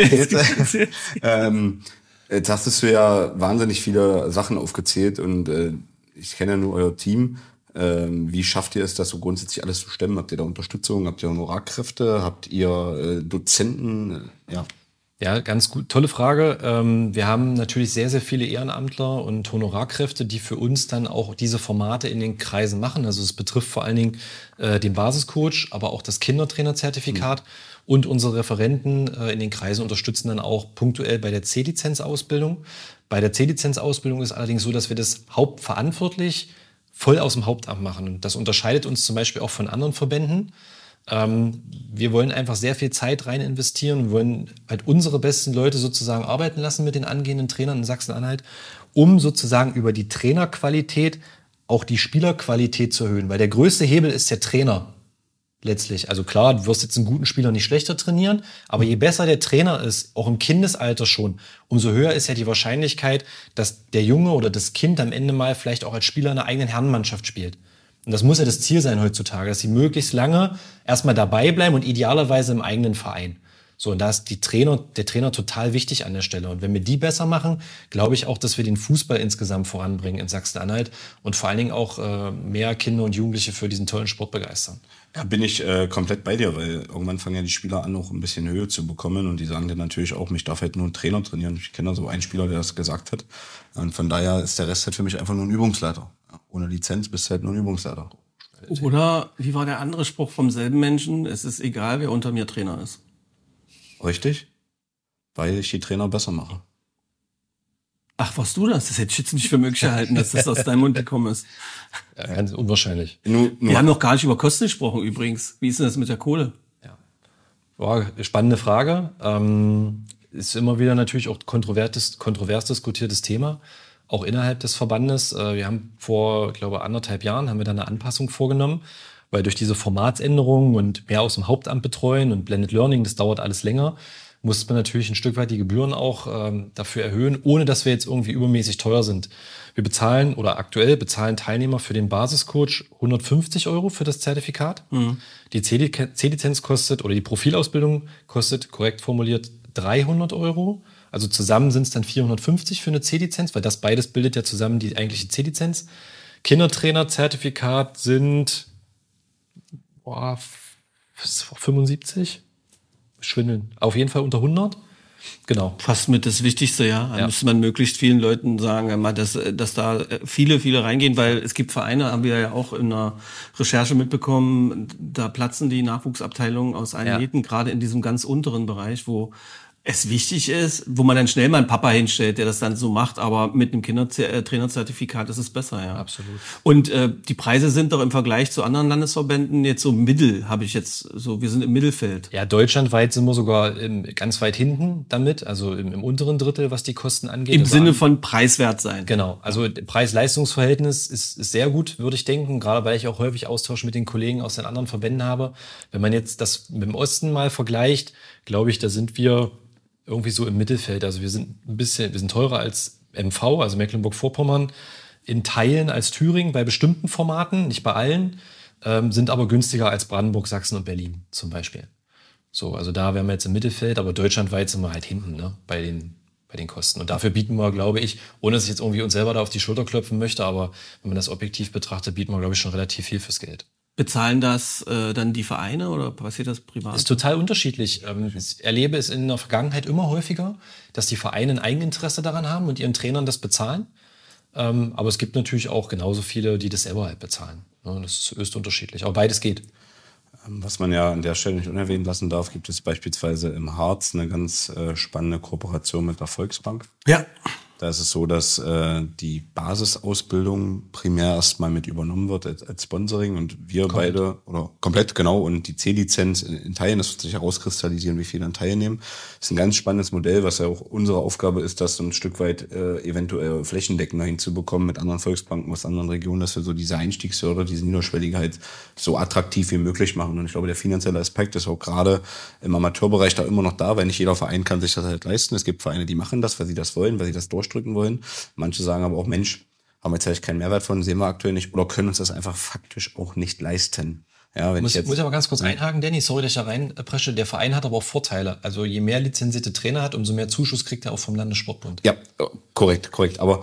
Jetzt hast du ja wahnsinnig viele Sachen aufgezählt und ich kenne ja nur euer Team. Wie schafft ihr es, das so grundsätzlich alles zu stemmen? Habt ihr da Unterstützung? Habt ihr Honorarkräfte? Habt ihr Dozenten? Ja. Ja, ganz gut. Tolle Frage. Wir haben natürlich sehr, sehr viele Ehrenamtler und Honorarkräfte, die für uns dann auch diese Formate in den Kreisen machen. Also es betrifft vor allen Dingen den Basiscoach, aber auch das Kindertrainerzertifikat. Und unsere Referenten in den Kreisen unterstützen dann auch punktuell bei der C-Lizenz-Ausbildung. Bei der C-Lizenz-Ausbildung ist allerdings so, dass wir das hauptverantwortlich voll aus dem Hauptamt machen. Und das unterscheidet uns zum Beispiel auch von anderen Verbänden. Wir wollen einfach sehr viel Zeit rein investieren. Wir wollen halt unsere besten Leute sozusagen arbeiten lassen mit den angehenden Trainern in Sachsen-Anhalt, um sozusagen über die Trainerqualität auch die Spielerqualität zu erhöhen. Weil der größte Hebel ist der Trainer letztlich. Also klar, du wirst jetzt einen guten Spieler nicht schlechter trainieren, aber je besser der Trainer ist, auch im Kindesalter schon, umso höher ist ja die Wahrscheinlichkeit, dass der Junge oder das Kind am Ende mal vielleicht auch als Spieler in einer eigenen Herrenmannschaft spielt. Und das muss ja das Ziel sein heutzutage, dass sie möglichst lange erstmal dabei bleiben und idealerweise im eigenen Verein. So, und da ist der Trainer total wichtig an der Stelle. Und wenn wir die besser machen, glaube ich auch, dass wir den Fußball insgesamt voranbringen in Sachsen-Anhalt und vor allen Dingen auch mehr Kinder und Jugendliche für diesen tollen Sport begeistern. Ja, bin ich komplett bei dir, weil irgendwann fangen ja die Spieler an, auch ein bisschen Höhe zu bekommen und die sagen dann natürlich auch, mich darf halt nur ein Trainer trainieren. Ich kenne da so einen Spieler, der das gesagt hat. Und von daher ist der Rest halt für mich einfach nur ein Übungsleiter. Ohne Lizenz bist du halt nur ein Übungsleiter. Oder, wie war der andere Spruch vom selben Menschen? Es ist egal, wer unter mir Trainer ist. Richtig? Weil ich die Trainer besser mache. Ach, warst du das? Das hätte ich jetzt nicht für möglich gehalten, dass das aus deinem Mund gekommen ist. Ja, ganz unwahrscheinlich. Wir haben noch gar nicht über Kosten gesprochen übrigens. Wie ist denn das mit der Kohle? Ja. Boah, spannende Frage. Ist immer wieder natürlich auch kontrovers diskutiertes Thema. Auch innerhalb des Verbandes. Wir haben vor, ich glaube, 1,5 Jahren haben wir da eine Anpassung vorgenommen, weil durch diese Formatsänderungen und mehr aus dem Hauptamt betreuen und Blended Learning, das dauert alles länger, musste man natürlich ein Stück weit die Gebühren auch dafür erhöhen, ohne dass wir jetzt irgendwie übermäßig teuer sind. Wir bezahlen oder aktuell bezahlen Teilnehmer für den Basiscoach 150 € für das Zertifikat. Mhm. Die C-Lizenz kostet, oder die Profilausbildung kostet, korrekt formuliert, 300 €. Also zusammen sind es dann 450 für eine C-Lizenz, weil das beides bildet ja zusammen die eigentliche C-Lizenz. Kindertrainer-Zertifikat sind 75. Schwindeln. Auf jeden Fall unter 100. Genau. Fast mit das Wichtigste, ja. Da müsste man möglichst vielen Leuten sagen, dass da viele reingehen, weil es gibt Vereine, haben wir ja auch in einer Recherche mitbekommen, da platzen die Nachwuchsabteilungen aus allen Nähten, gerade in diesem ganz unteren Bereich, wo es wichtig ist, wo man dann schnell mal einen Papa hinstellt, der das dann so macht, aber mit einem Kindertrainerzertifikat ist es besser, ja. Absolut. Und die Preise sind doch im Vergleich zu anderen Landesverbänden jetzt so mittel, wir sind im Mittelfeld. Ja, deutschlandweit sind wir sogar ganz weit hinten damit, also im unteren Drittel, was die Kosten angeht. Im Sinne von preiswert sein. Genau, also Preis-Leistungs-Verhältnis ist sehr gut, würde ich denken, gerade weil ich auch häufig Austausch mit den Kollegen aus den anderen Verbänden habe. Wenn man jetzt das mit dem Osten mal vergleicht, glaube ich, da sind wir irgendwie so im Mittelfeld. Also wir sind teurer als MV, also Mecklenburg-Vorpommern, in Teilen als Thüringen bei bestimmten Formaten, nicht bei allen, sind aber günstiger als Brandenburg, Sachsen und Berlin zum Beispiel. So, also da wären wir jetzt im Mittelfeld, aber deutschlandweit sind wir halt hinten, ne, bei den Kosten. Und dafür bieten wir, glaube ich, ohne dass ich jetzt irgendwie uns selber da auf die Schulter klopfen möchte, aber wenn man das objektiv betrachtet, bieten wir, glaube ich, schon relativ viel fürs Geld. Bezahlen das dann die Vereine oder passiert das privat? Das ist total unterschiedlich. Ich erlebe es in der Vergangenheit immer häufiger, dass die Vereine ein Eigeninteresse daran haben und ihren Trainern das bezahlen. Aber es gibt natürlich auch genauso viele, die das selber halt bezahlen. Das ist unterschiedlich, aber beides geht. Was man ja an der Stelle nicht unerwähnt lassen darf, gibt es beispielsweise im Harz eine ganz spannende Kooperation mit der Volksbank. Ja. Da ist es so, dass die Basisausbildung primär erstmal mit übernommen wird als Sponsoring und wir beide, oder komplett genau, und die C-Lizenz in Teilen, das wird sich herauskristallisieren, wie viele dann teilnehmen. Das ist ein ganz spannendes Modell, was ja auch unsere Aufgabe ist, das so ein Stück weit eventuell flächendeckender hinzubekommen mit anderen Volksbanken aus anderen Regionen, dass wir so diese Einstiegshürde, diese Niederschwellige halt so attraktiv wie möglich machen. Und ich glaube, der finanzielle Aspekt ist auch gerade im Amateurbereich da immer noch da, weil nicht jeder Verein kann sich das halt leisten. Es gibt Vereine, die machen das, weil sie das wollen, weil sie das durchdrücken wollen. Manche sagen aber auch, Mensch, haben wir jetzt eigentlich keinen Mehrwert von, sehen wir aktuell nicht oder können uns das einfach faktisch auch nicht leisten. Ja, muss ich aber ganz kurz einhaken, Danny, sorry, dass ich da reinpresche. Der Verein hat aber auch Vorteile. Also je mehr lizenzierte Trainer hat, umso mehr Zuschuss kriegt er auch vom Landessportbund. Ja, korrekt. Aber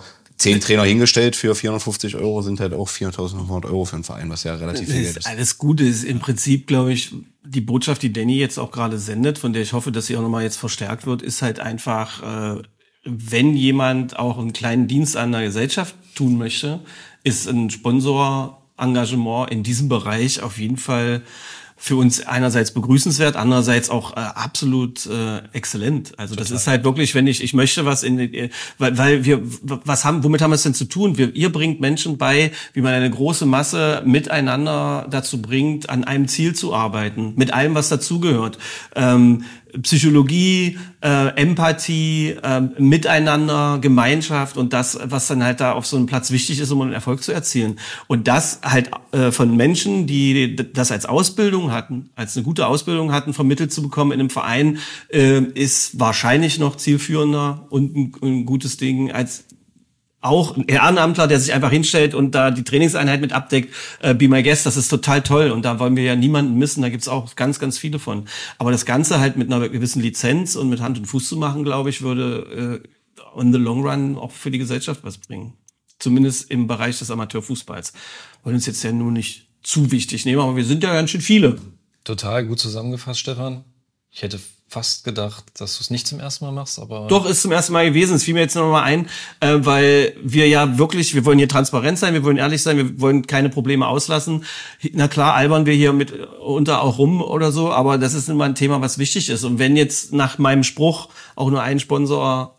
10 Trainer hingestellt für 450 € sind halt auch 4.500 € für einen Verein, was ja relativ viel Geld ist. Alles Gute ist im Prinzip, glaube ich, die Botschaft, die Danny jetzt auch gerade sendet, von der ich hoffe, dass sie auch nochmal jetzt verstärkt wird, ist halt einfach, wenn jemand auch einen kleinen Dienst an der Gesellschaft tun möchte, ist ein Sponsorengagement in diesem Bereich auf jeden Fall für uns einerseits begrüßenswert, andererseits auch absolut exzellent. Also das ist halt wirklich, wenn ich möchte was weil wir womit haben wir es denn zu tun? Ihr bringt Menschen bei, wie man eine große Masse miteinander dazu bringt, an einem Ziel zu arbeiten, mit allem, was dazugehört. Psychologie, Empathie, Miteinander, Gemeinschaft und das, was dann halt da auf so einem Platz wichtig ist, um einen Erfolg zu erzielen. Und das halt von Menschen, die das als Ausbildung hatten, als eine gute Ausbildung hatten, vermittelt zu bekommen in einem Verein, ist wahrscheinlich noch zielführender und ein gutes Ding als auch ein Ehrenamtler, der sich einfach hinstellt und da die Trainingseinheit mit abdeckt, be my guest, das ist total toll und da wollen wir ja niemanden missen, da gibt's auch ganz, ganz viele von. Aber das Ganze halt mit einer gewissen Lizenz und mit Hand und Fuß zu machen, glaube ich, würde on the long run auch für die Gesellschaft was bringen. Zumindest im Bereich des Amateurfußballs. Wollen uns jetzt ja nur nicht zu wichtig nehmen, aber wir sind ja ganz schön viele. Total gut zusammengefasst, Stefan. Ich hätte fast gedacht, dass du es nicht zum ersten Mal machst, aber... Doch, ist zum ersten Mal gewesen. Es fiel mir jetzt noch mal ein, weil wir ja wirklich, wir wollen hier transparent sein, wir wollen ehrlich sein, wir wollen keine Probleme auslassen. Na klar, albern wir hier mitunter auch rum oder so, aber das ist immer ein Thema, was wichtig ist. Und wenn jetzt nach meinem Spruch auch nur ein Sponsor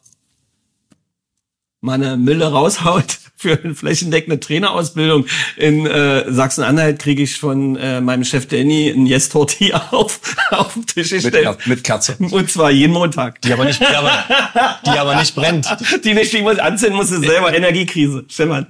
mal eine Mille raushaut für eine flächendeckende Trainerausbildung in Sachsen-Anhalt, kriege ich von meinem Chef Danny ein Yes-Torti auf den Tisch gestellt. Mit Katze. Und zwar jeden Montag. Die aber nicht brennt. Die nicht, die muss anzünden, muss selber. Energiekrise. Stefan.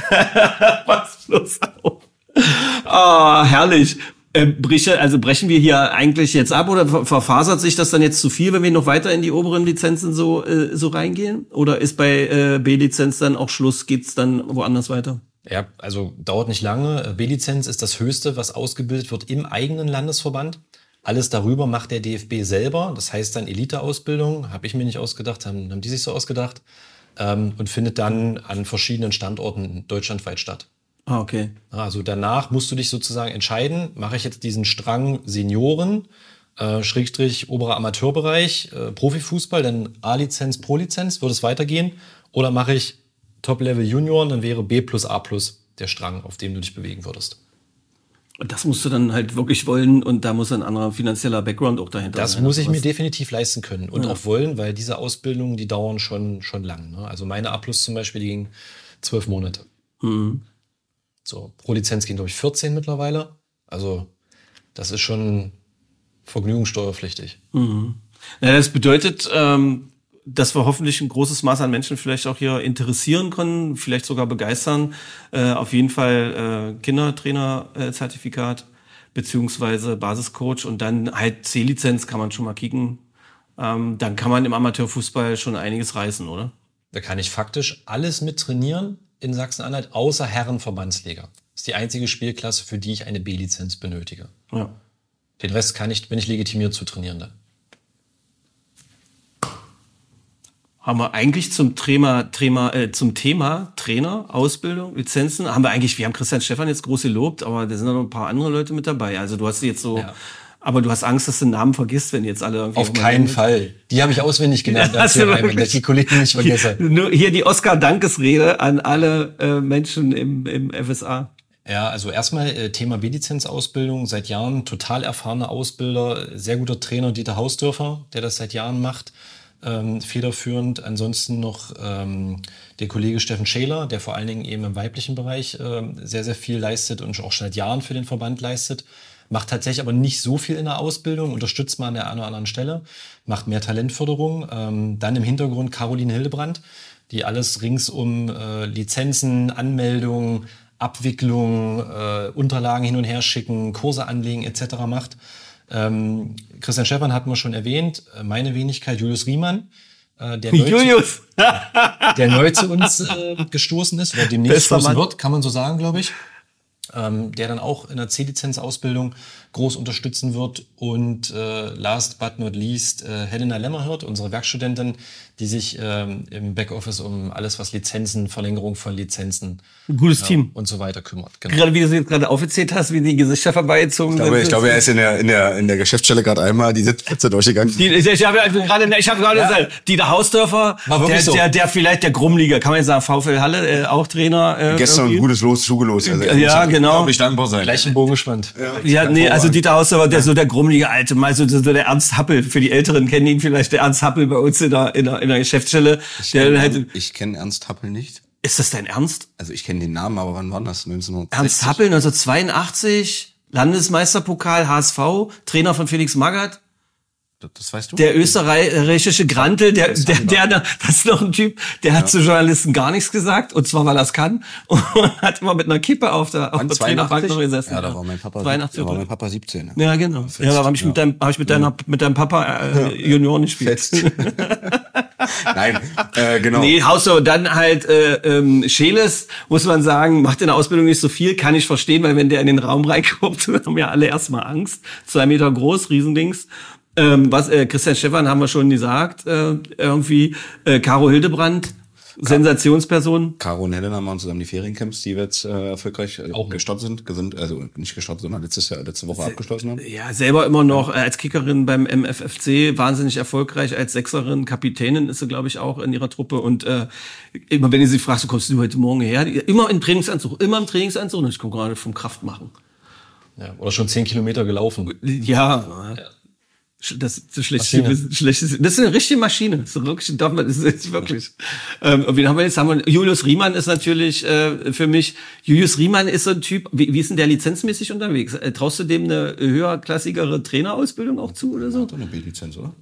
Was bloß auf. Ah, herrlich. Brechen wir hier eigentlich jetzt ab oder verfasert sich das dann jetzt zu viel, wenn wir noch weiter in die oberen Lizenzen so reingehen? Oder ist bei B-Lizenz dann auch Schluss? Geht's dann woanders weiter? Ja, also dauert nicht lange. B-Lizenz ist das Höchste, was ausgebildet wird im eigenen Landesverband. Alles darüber macht der DFB selber. Das heißt dann Elite-Ausbildung. Habe ich mir nicht ausgedacht, haben die sich so ausgedacht. Und findet dann an verschiedenen Standorten deutschlandweit statt. Ah, okay. Also danach musst du dich sozusagen entscheiden, mache ich jetzt diesen Strang Senioren, Schrägstrich oberer Amateurbereich, Profifußball, dann A-Lizenz, Pro-Lizenz, würde es weitergehen? Oder mache ich Top-Level Junioren, dann wäre B plus A plus der Strang, auf dem du dich bewegen würdest. Und das musst du dann halt wirklich wollen und da muss ein anderer finanzieller Background auch dahinter sein. Das muss ich mir definitiv leisten können und auch wollen, weil diese Ausbildungen, die dauern schon lang. Ne? Also meine A plus zum Beispiel, die ging 12 Monate. Mhm. So, pro Lizenz gehen, glaube ich, 14 mittlerweile. Also, das ist schon vergnügungssteuerpflichtig. Mhm. Ja, das bedeutet, dass wir hoffentlich ein großes Maß an Menschen vielleicht auch hier interessieren können, vielleicht sogar begeistern. Auf jeden Fall Kindertrainer-Zertifikat beziehungsweise Basiscoach und dann halt C-Lizenz kann man schon mal kicken. Dann kann man im Amateurfußball schon einiges reißen, oder? Da kann ich faktisch alles mit trainieren in Sachsen-Anhalt, außer Herrenverbandsliga. Das ist die einzige Spielklasse, für die ich eine B-Lizenz benötige. Ja. Den Rest bin ich legitimiert zu trainieren dann. Haben wir eigentlich zum Thema Trainer, Ausbildung, Lizenzen, wir haben Christian Stephan jetzt groß gelobt, aber da sind noch ein paar andere Leute mit dabei. Also du hast jetzt so... Ja. Aber du hast Angst, dass du den Namen vergisst, wenn jetzt alle irgendwie... Auf keinen Fall. Die habe ich auswendig gelernt, dass ich die Kollegen nicht vergesse. Nur hier die Oscar-Dankesrede an alle Menschen im FSA. Ja, also erstmal Thema B-Lizenz-Ausbildung. Seit Jahren total erfahrener Ausbilder, sehr guter Trainer Dieter Hausdörfer, der das seit Jahren macht, federführend. Ansonsten noch der Kollege Steffen Scheler, der vor allen Dingen eben im weiblichen Bereich sehr, sehr viel leistet und auch schon seit Jahren für den Verband leistet. Macht tatsächlich aber nicht so viel in der Ausbildung, unterstützt mal an der einen oder anderen Stelle, macht mehr Talentförderung. Dann im Hintergrund Caroline Hildebrand, die alles rings um Lizenzen, Anmeldung, Abwicklung, Unterlagen hin und her schicken, Kurse anlegen etc. macht. Christian Stephan hatten wir schon erwähnt, meine Wenigkeit Julius Riemann, der neu zu uns gestoßen ist oder demnächst stoßen wird, kann man so sagen, glaube ich. Der dann auch in der C-Lizenz-Ausbildung groß unterstützen wird. Und last but not least Helena Lämmerhirt, unsere Werkstudentin, die sich im Backoffice um alles, was Lizenzen, Verlängerung von Lizenzen ein gutes Team und so weiter kümmert. Genau. Gerade wie du es jetzt gerade aufgezählt hast, wie die Gesichter vorbeizogen sind. Ich glaube, er ist in der Geschäftsstelle gerade einmal die Sitzplätze durchgegangen. Ich habe gerade gesagt, Dieter Hausdörfer, der vielleicht der Grummliga, kann man jetzt sagen, VfL Halle, auch Trainer. Gestern ein gutes Los zugelost. Also ja, genau. Glaube ich dankbar sein. Gleich einen Bogen gespannt. Also Dieter Hausdörfer, der Grummliga Alte, mal so der Ernst Happel, für die Älteren kennen ihn vielleicht, der Ernst Happel bei uns in der Geschäftsstelle. Ich kenne Ernst Happel nicht. Ist das dein Ernst? Also ich kenne den Namen, aber wann war das? 1960? Ernst Happel, 1982, Landesmeisterpokal, HSV, Trainer von Felix Magath. Das weißt du? Der österreichische Grantel, das ist noch ein Typ, der hat zu Journalisten gar nichts gesagt, und zwar, weil er es kann, und hat immer mit einer Kippe auf der Trainerbank noch gesessen. Ja, da war mein Papa 17. Ne? Ja, genau. Ja, da habe ich mit deinem Papa Junior gespielt. Nein, genau. Nee, Hausdorf, dann halt Scheles, muss man sagen, macht in der Ausbildung nicht so viel, kann ich verstehen, weil wenn der in den Raum reinkommt, haben ja alle erstmal Angst. 2 Meter groß, Riesendings. Christian Stephan haben wir schon gesagt, Caro Hildebrand, Sensationsperson. Caro und Helena machen zusammen die Feriencamps, die wir jetzt erfolgreich auch gestartet sind, also nicht gestartet, sondern letzte Woche abgeschlossen haben. Ja, selber immer noch als Kickerin beim MFFC, wahnsinnig erfolgreich, als Sechserin, Kapitänin ist sie, glaube ich, auch in ihrer Truppe, und immer wenn ihr sie fragst, kommst du heute Morgen her? Immer im Trainingsanzug, und ich komme gerade vom Kraftmachen. Ja, oder schon 10 Kilometer gelaufen. Ja. Das ist so schlecht. Das ist eine richtige Maschine. Das ist wirklich. Und wen haben wir jetzt? Julius Riemann ist natürlich für mich. Julius Riemann ist so ein Typ. Wie ist denn der lizenzmäßig unterwegs? Traust du dem eine höherklassigere Trainerausbildung auch zu oder so? Hat er eine B-Lizenz, oder?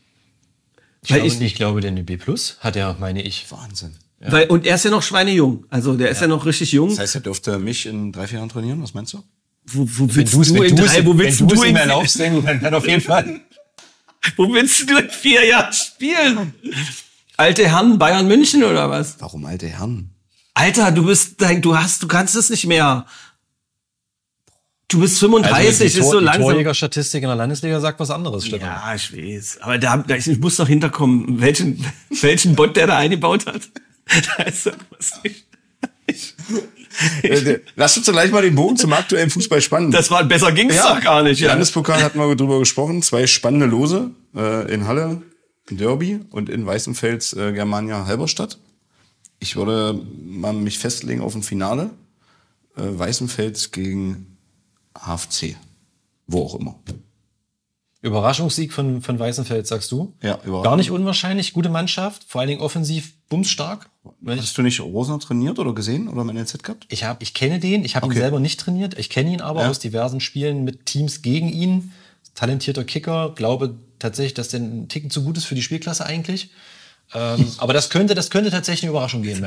Ich glaube, der eine B+ hat er, meine ich. Wahnsinn. Ja. Und er ist ja noch schweinejung. Also der ist ja noch richtig jung. Das heißt, er dürfte mich in 3-4 Jahren trainieren. Was meinst du? Wo willst du ihn erlaubst, dann auf jeden Fall. Wo willst du in 4 Jahren spielen? Alte Herren, Bayern München oder was? Warum alte Herren? Alter, du kannst es nicht mehr. Du bist 35, ist so langsam. Die Torjägerstatistik in der Landesliga sagt was anderes, Stefan. Ja, ich weiß. Aber ich muss doch hinterkommen, welchen Bot der da eingebaut hat. Da ist irgendwas nicht. Lass uns doch gleich mal den Bogen zum aktuellen Fußball spannen. Besser ging's doch gar nicht. Ja. Landespokal hatten wir drüber gesprochen. 2 spannende Lose in Halle, Derby, und in Weißenfels Germania Halberstadt. Ich würde mal mich festlegen auf ein Finale. Weißenfels gegen HFC. Wo auch immer. Überraschungssieg von Weißenfels, sagst du? Ja, überraschend. Gar nicht unwahrscheinlich, gute Mannschaft, vor allen Dingen offensiv, bumsstark. Hast du nicht Rosner trainiert oder gesehen oder im NLZ gehabt? Ich kenne den, ich habe ihn selber nicht trainiert, ich kenne ihn aber aus diversen Spielen mit Teams gegen ihn. Talentierter Kicker, glaube tatsächlich, dass der ein Ticken zu gut ist für die Spielklasse eigentlich. Aber das könnte tatsächlich eine Überraschung geben.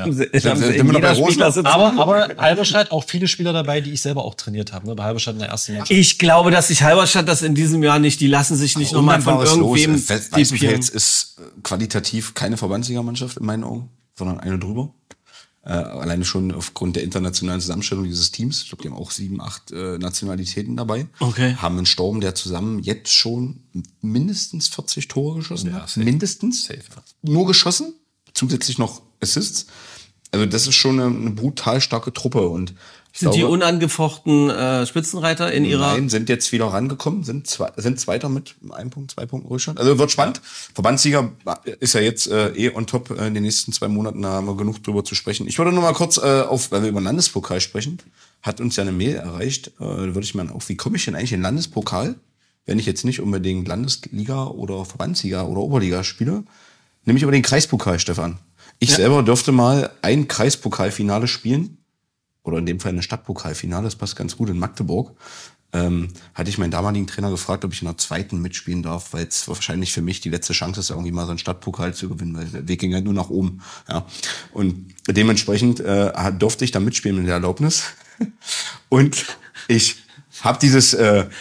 Ja. Aber Halberstadt, auch viele Spieler dabei, die ich selber auch trainiert habe, ne? Bei Halberstadt in der ersten Mannschaft. Ich glaube, dass sich Halberstadt das in diesem Jahr nicht, die lassen sich nicht nochmal von irgendwem Weißenfels ist qualitativ keine Verbandsligamannschaft in meinen Augen, sondern eine drüber. Alleine schon aufgrund der internationalen Zusammenstellung dieses Teams. Ich glaube, die haben auch 7, 8 Nationalitäten dabei. Okay. Haben einen Sturm, der zusammen jetzt schon mindestens 40 Tore geschossen hat. Safe. Mindestens. Safe. Nur geschossen. Zusätzlich noch Assists. Also das ist schon eine brutal starke Truppe. Und sind die unangefochten Spitzenreiter in ihrer... Nein, sind jetzt wieder rangekommen, sind Zweiter mit 1 Punkt, 2 Punkten Rückstand. Also wird spannend. Ja. Verbandsliga ist ja jetzt on top in den nächsten 2 Monaten, da haben wir genug drüber zu sprechen. Ich würde noch mal kurz weil wir über den Landespokal sprechen, hat uns ja eine Mail erreicht, da würde ich mal auf, wie komme ich denn eigentlich in den Landespokal, wenn ich jetzt nicht unbedingt Landesliga oder Verbandsliga oder Oberliga spiele, nämlich über den Kreispokal, Stefan. Ich selber dürfte mal ein Kreispokalfinale spielen, oder in dem Fall eine Stadtpokalfinale, das passt ganz gut, in Magdeburg, hatte ich meinen damaligen Trainer gefragt, ob ich in der 2. mitspielen darf, weil es wahrscheinlich für mich die letzte Chance ist, irgendwie mal so einen Stadtpokal zu gewinnen, weil der Weg ging halt nur nach oben. Ja. Und dementsprechend durfte ich da mitspielen mit der Erlaubnis. Und ich habe dieses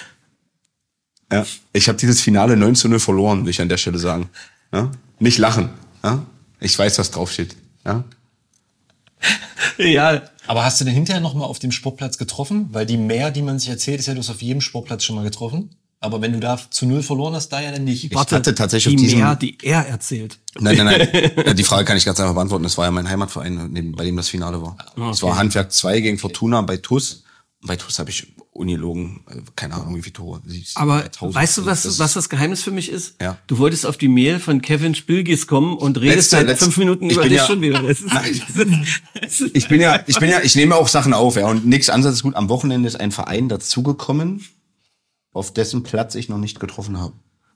Finale 9:0 verloren, will ich an der Stelle sagen. Ja? Nicht lachen. Ja? Ich weiß, was draufsteht. Ja? Ja. Aber hast du denn hinterher noch mal auf dem Sportplatz getroffen? Weil die Mehr, die man sich erzählt, ist ja, du hast auf jedem Sportplatz schon mal getroffen. Aber wenn du da zu 0 verloren hast, da ja dann nicht. Ich hatte tatsächlich die auf diesem... Mehr, die er erzählt. Nein. Die Frage kann ich ganz einfach beantworten. Das war ja mein Heimatverein, bei dem das Finale war. Okay. Es war Handwerk 2 gegen Fortuna bei TuS. Bei TuS habe ich ungelogen, keine Ahnung, wie viele Tore. Aber 1000. weißt du, was das Geheimnis für mich ist? Ja. Du wolltest auf die Mail von Kevin Spilgis kommen und redest seit 5 Minuten über dich schon wieder. Ich nehme auch Sachen auf, ja, und nichts anderes ist gut. Am Wochenende ist ein Verein dazugekommen, auf dessen Platz ich noch nicht getroffen habe.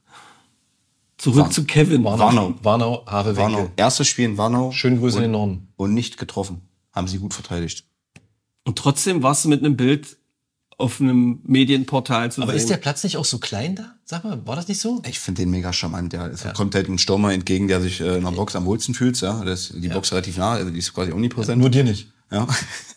Zurück zu Kevin. Warnau, Havewinkel. Erstes Spiel in Warnau. Schöne Grüße in den Norden. Und nicht getroffen. Haben sie gut verteidigt. Und trotzdem warst du mit einem Bild auf einem Medienportal zu sehen. Aber ist der Platz nicht auch so klein da? Sag mal, war das nicht so? Ich finde den mega charmant, ja. Es kommt halt ein Stürmer entgegen, der sich in der Box am wohlsten fühlt, ja. Die Box relativ nah, also die ist quasi omnipräsent. Nur dir nicht. Ja.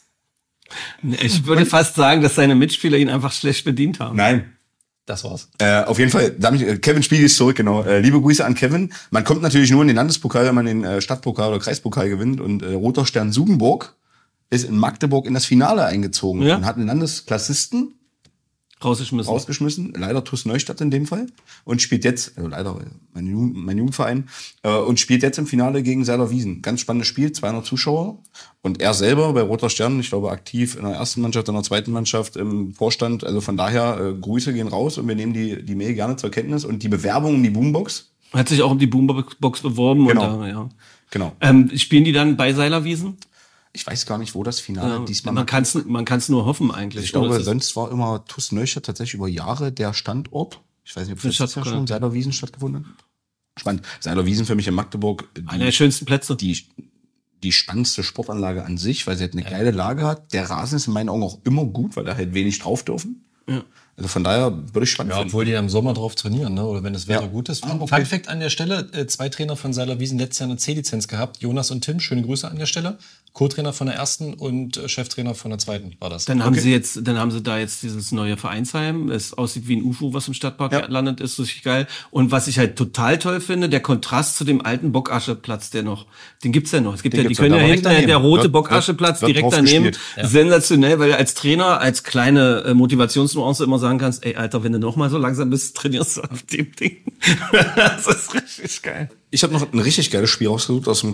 Ich würde fast sagen, dass seine Mitspieler ihn einfach schlecht bedient haben. Nein. Das war's. Auf jeden Fall, Kevin Spiegel ist zurück, genau. Liebe Grüße an Kevin. Man kommt natürlich nur in den Landespokal, wenn man den Stadtpokal oder Kreispokal gewinnt. Und Roter Stern Sugenburg ist in Magdeburg in das Finale eingezogen und hat einen Landesklassisten rausgeschmissen. Leider TuS Neustadt in dem Fall. Und spielt jetzt, also leider mein Jugendverein, und spielt jetzt im Finale gegen Seiler Wiesen. Ganz spannendes Spiel, 200 Zuschauer. Und er selber bei Roter Stern, ich glaube, aktiv in der ersten Mannschaft, in der zweiten Mannschaft, im Vorstand. Also von daher, Grüße gehen raus und wir nehmen die Mail gerne zur Kenntnis. Und die Bewerbung um die Boombox. Hat sich auch um die Boombox beworben. Genau. Und Genau. Spielen die dann bei Seiler Wiesen? Ich weiß gar nicht, wo das Finale diesmal... Man kann's nur hoffen eigentlich. Ich glaube, sonst war immer TuS Neustadt tatsächlich über Jahre der Standort. Ich weiß nicht, ob das ja schon Seiler Wiesen stattgefunden hat. Spannend. Seiler Wiesen für mich in Magdeburg. Einer der schönsten Plätze. Die spannendste Sportanlage an sich, weil sie halt eine geile Lage hat. Der Rasen ist in meinen Augen auch immer gut, weil da halt wenig drauf dürfen. Ja. Also von daher würde ich spannend finden. Obwohl die ja im Sommer drauf trainieren, ne? Oder wenn das Wetter gut ist. Fun Fact an der Stelle, 2 Trainer von Seiler Wiesen letztes Jahr eine C-Lizenz gehabt. Jonas und Tim, schöne Grüße an der Stelle. Co-Trainer von der ersten und Cheftrainer von der zweiten war das. Dann haben sie da jetzt dieses neue Vereinsheim. Es aussieht wie ein UFO, was im Stadtpark landet, ist richtig geil. Und was ich halt total toll finde, der Kontrast zu dem alten Bockascheplatz, den gibt's ja noch. Es gibt die können ja hinten der rote Bockascheplatz direkt daneben. Ja. Sensationell, weil du als Trainer, als kleine Motivationsnuance immer sagen kannst, ey, Alter, wenn du noch mal so langsam bist, trainierst du auf dem Ding. Das ist richtig geil. Ich habe noch ein richtig geiles Spiel rausgesucht aus dem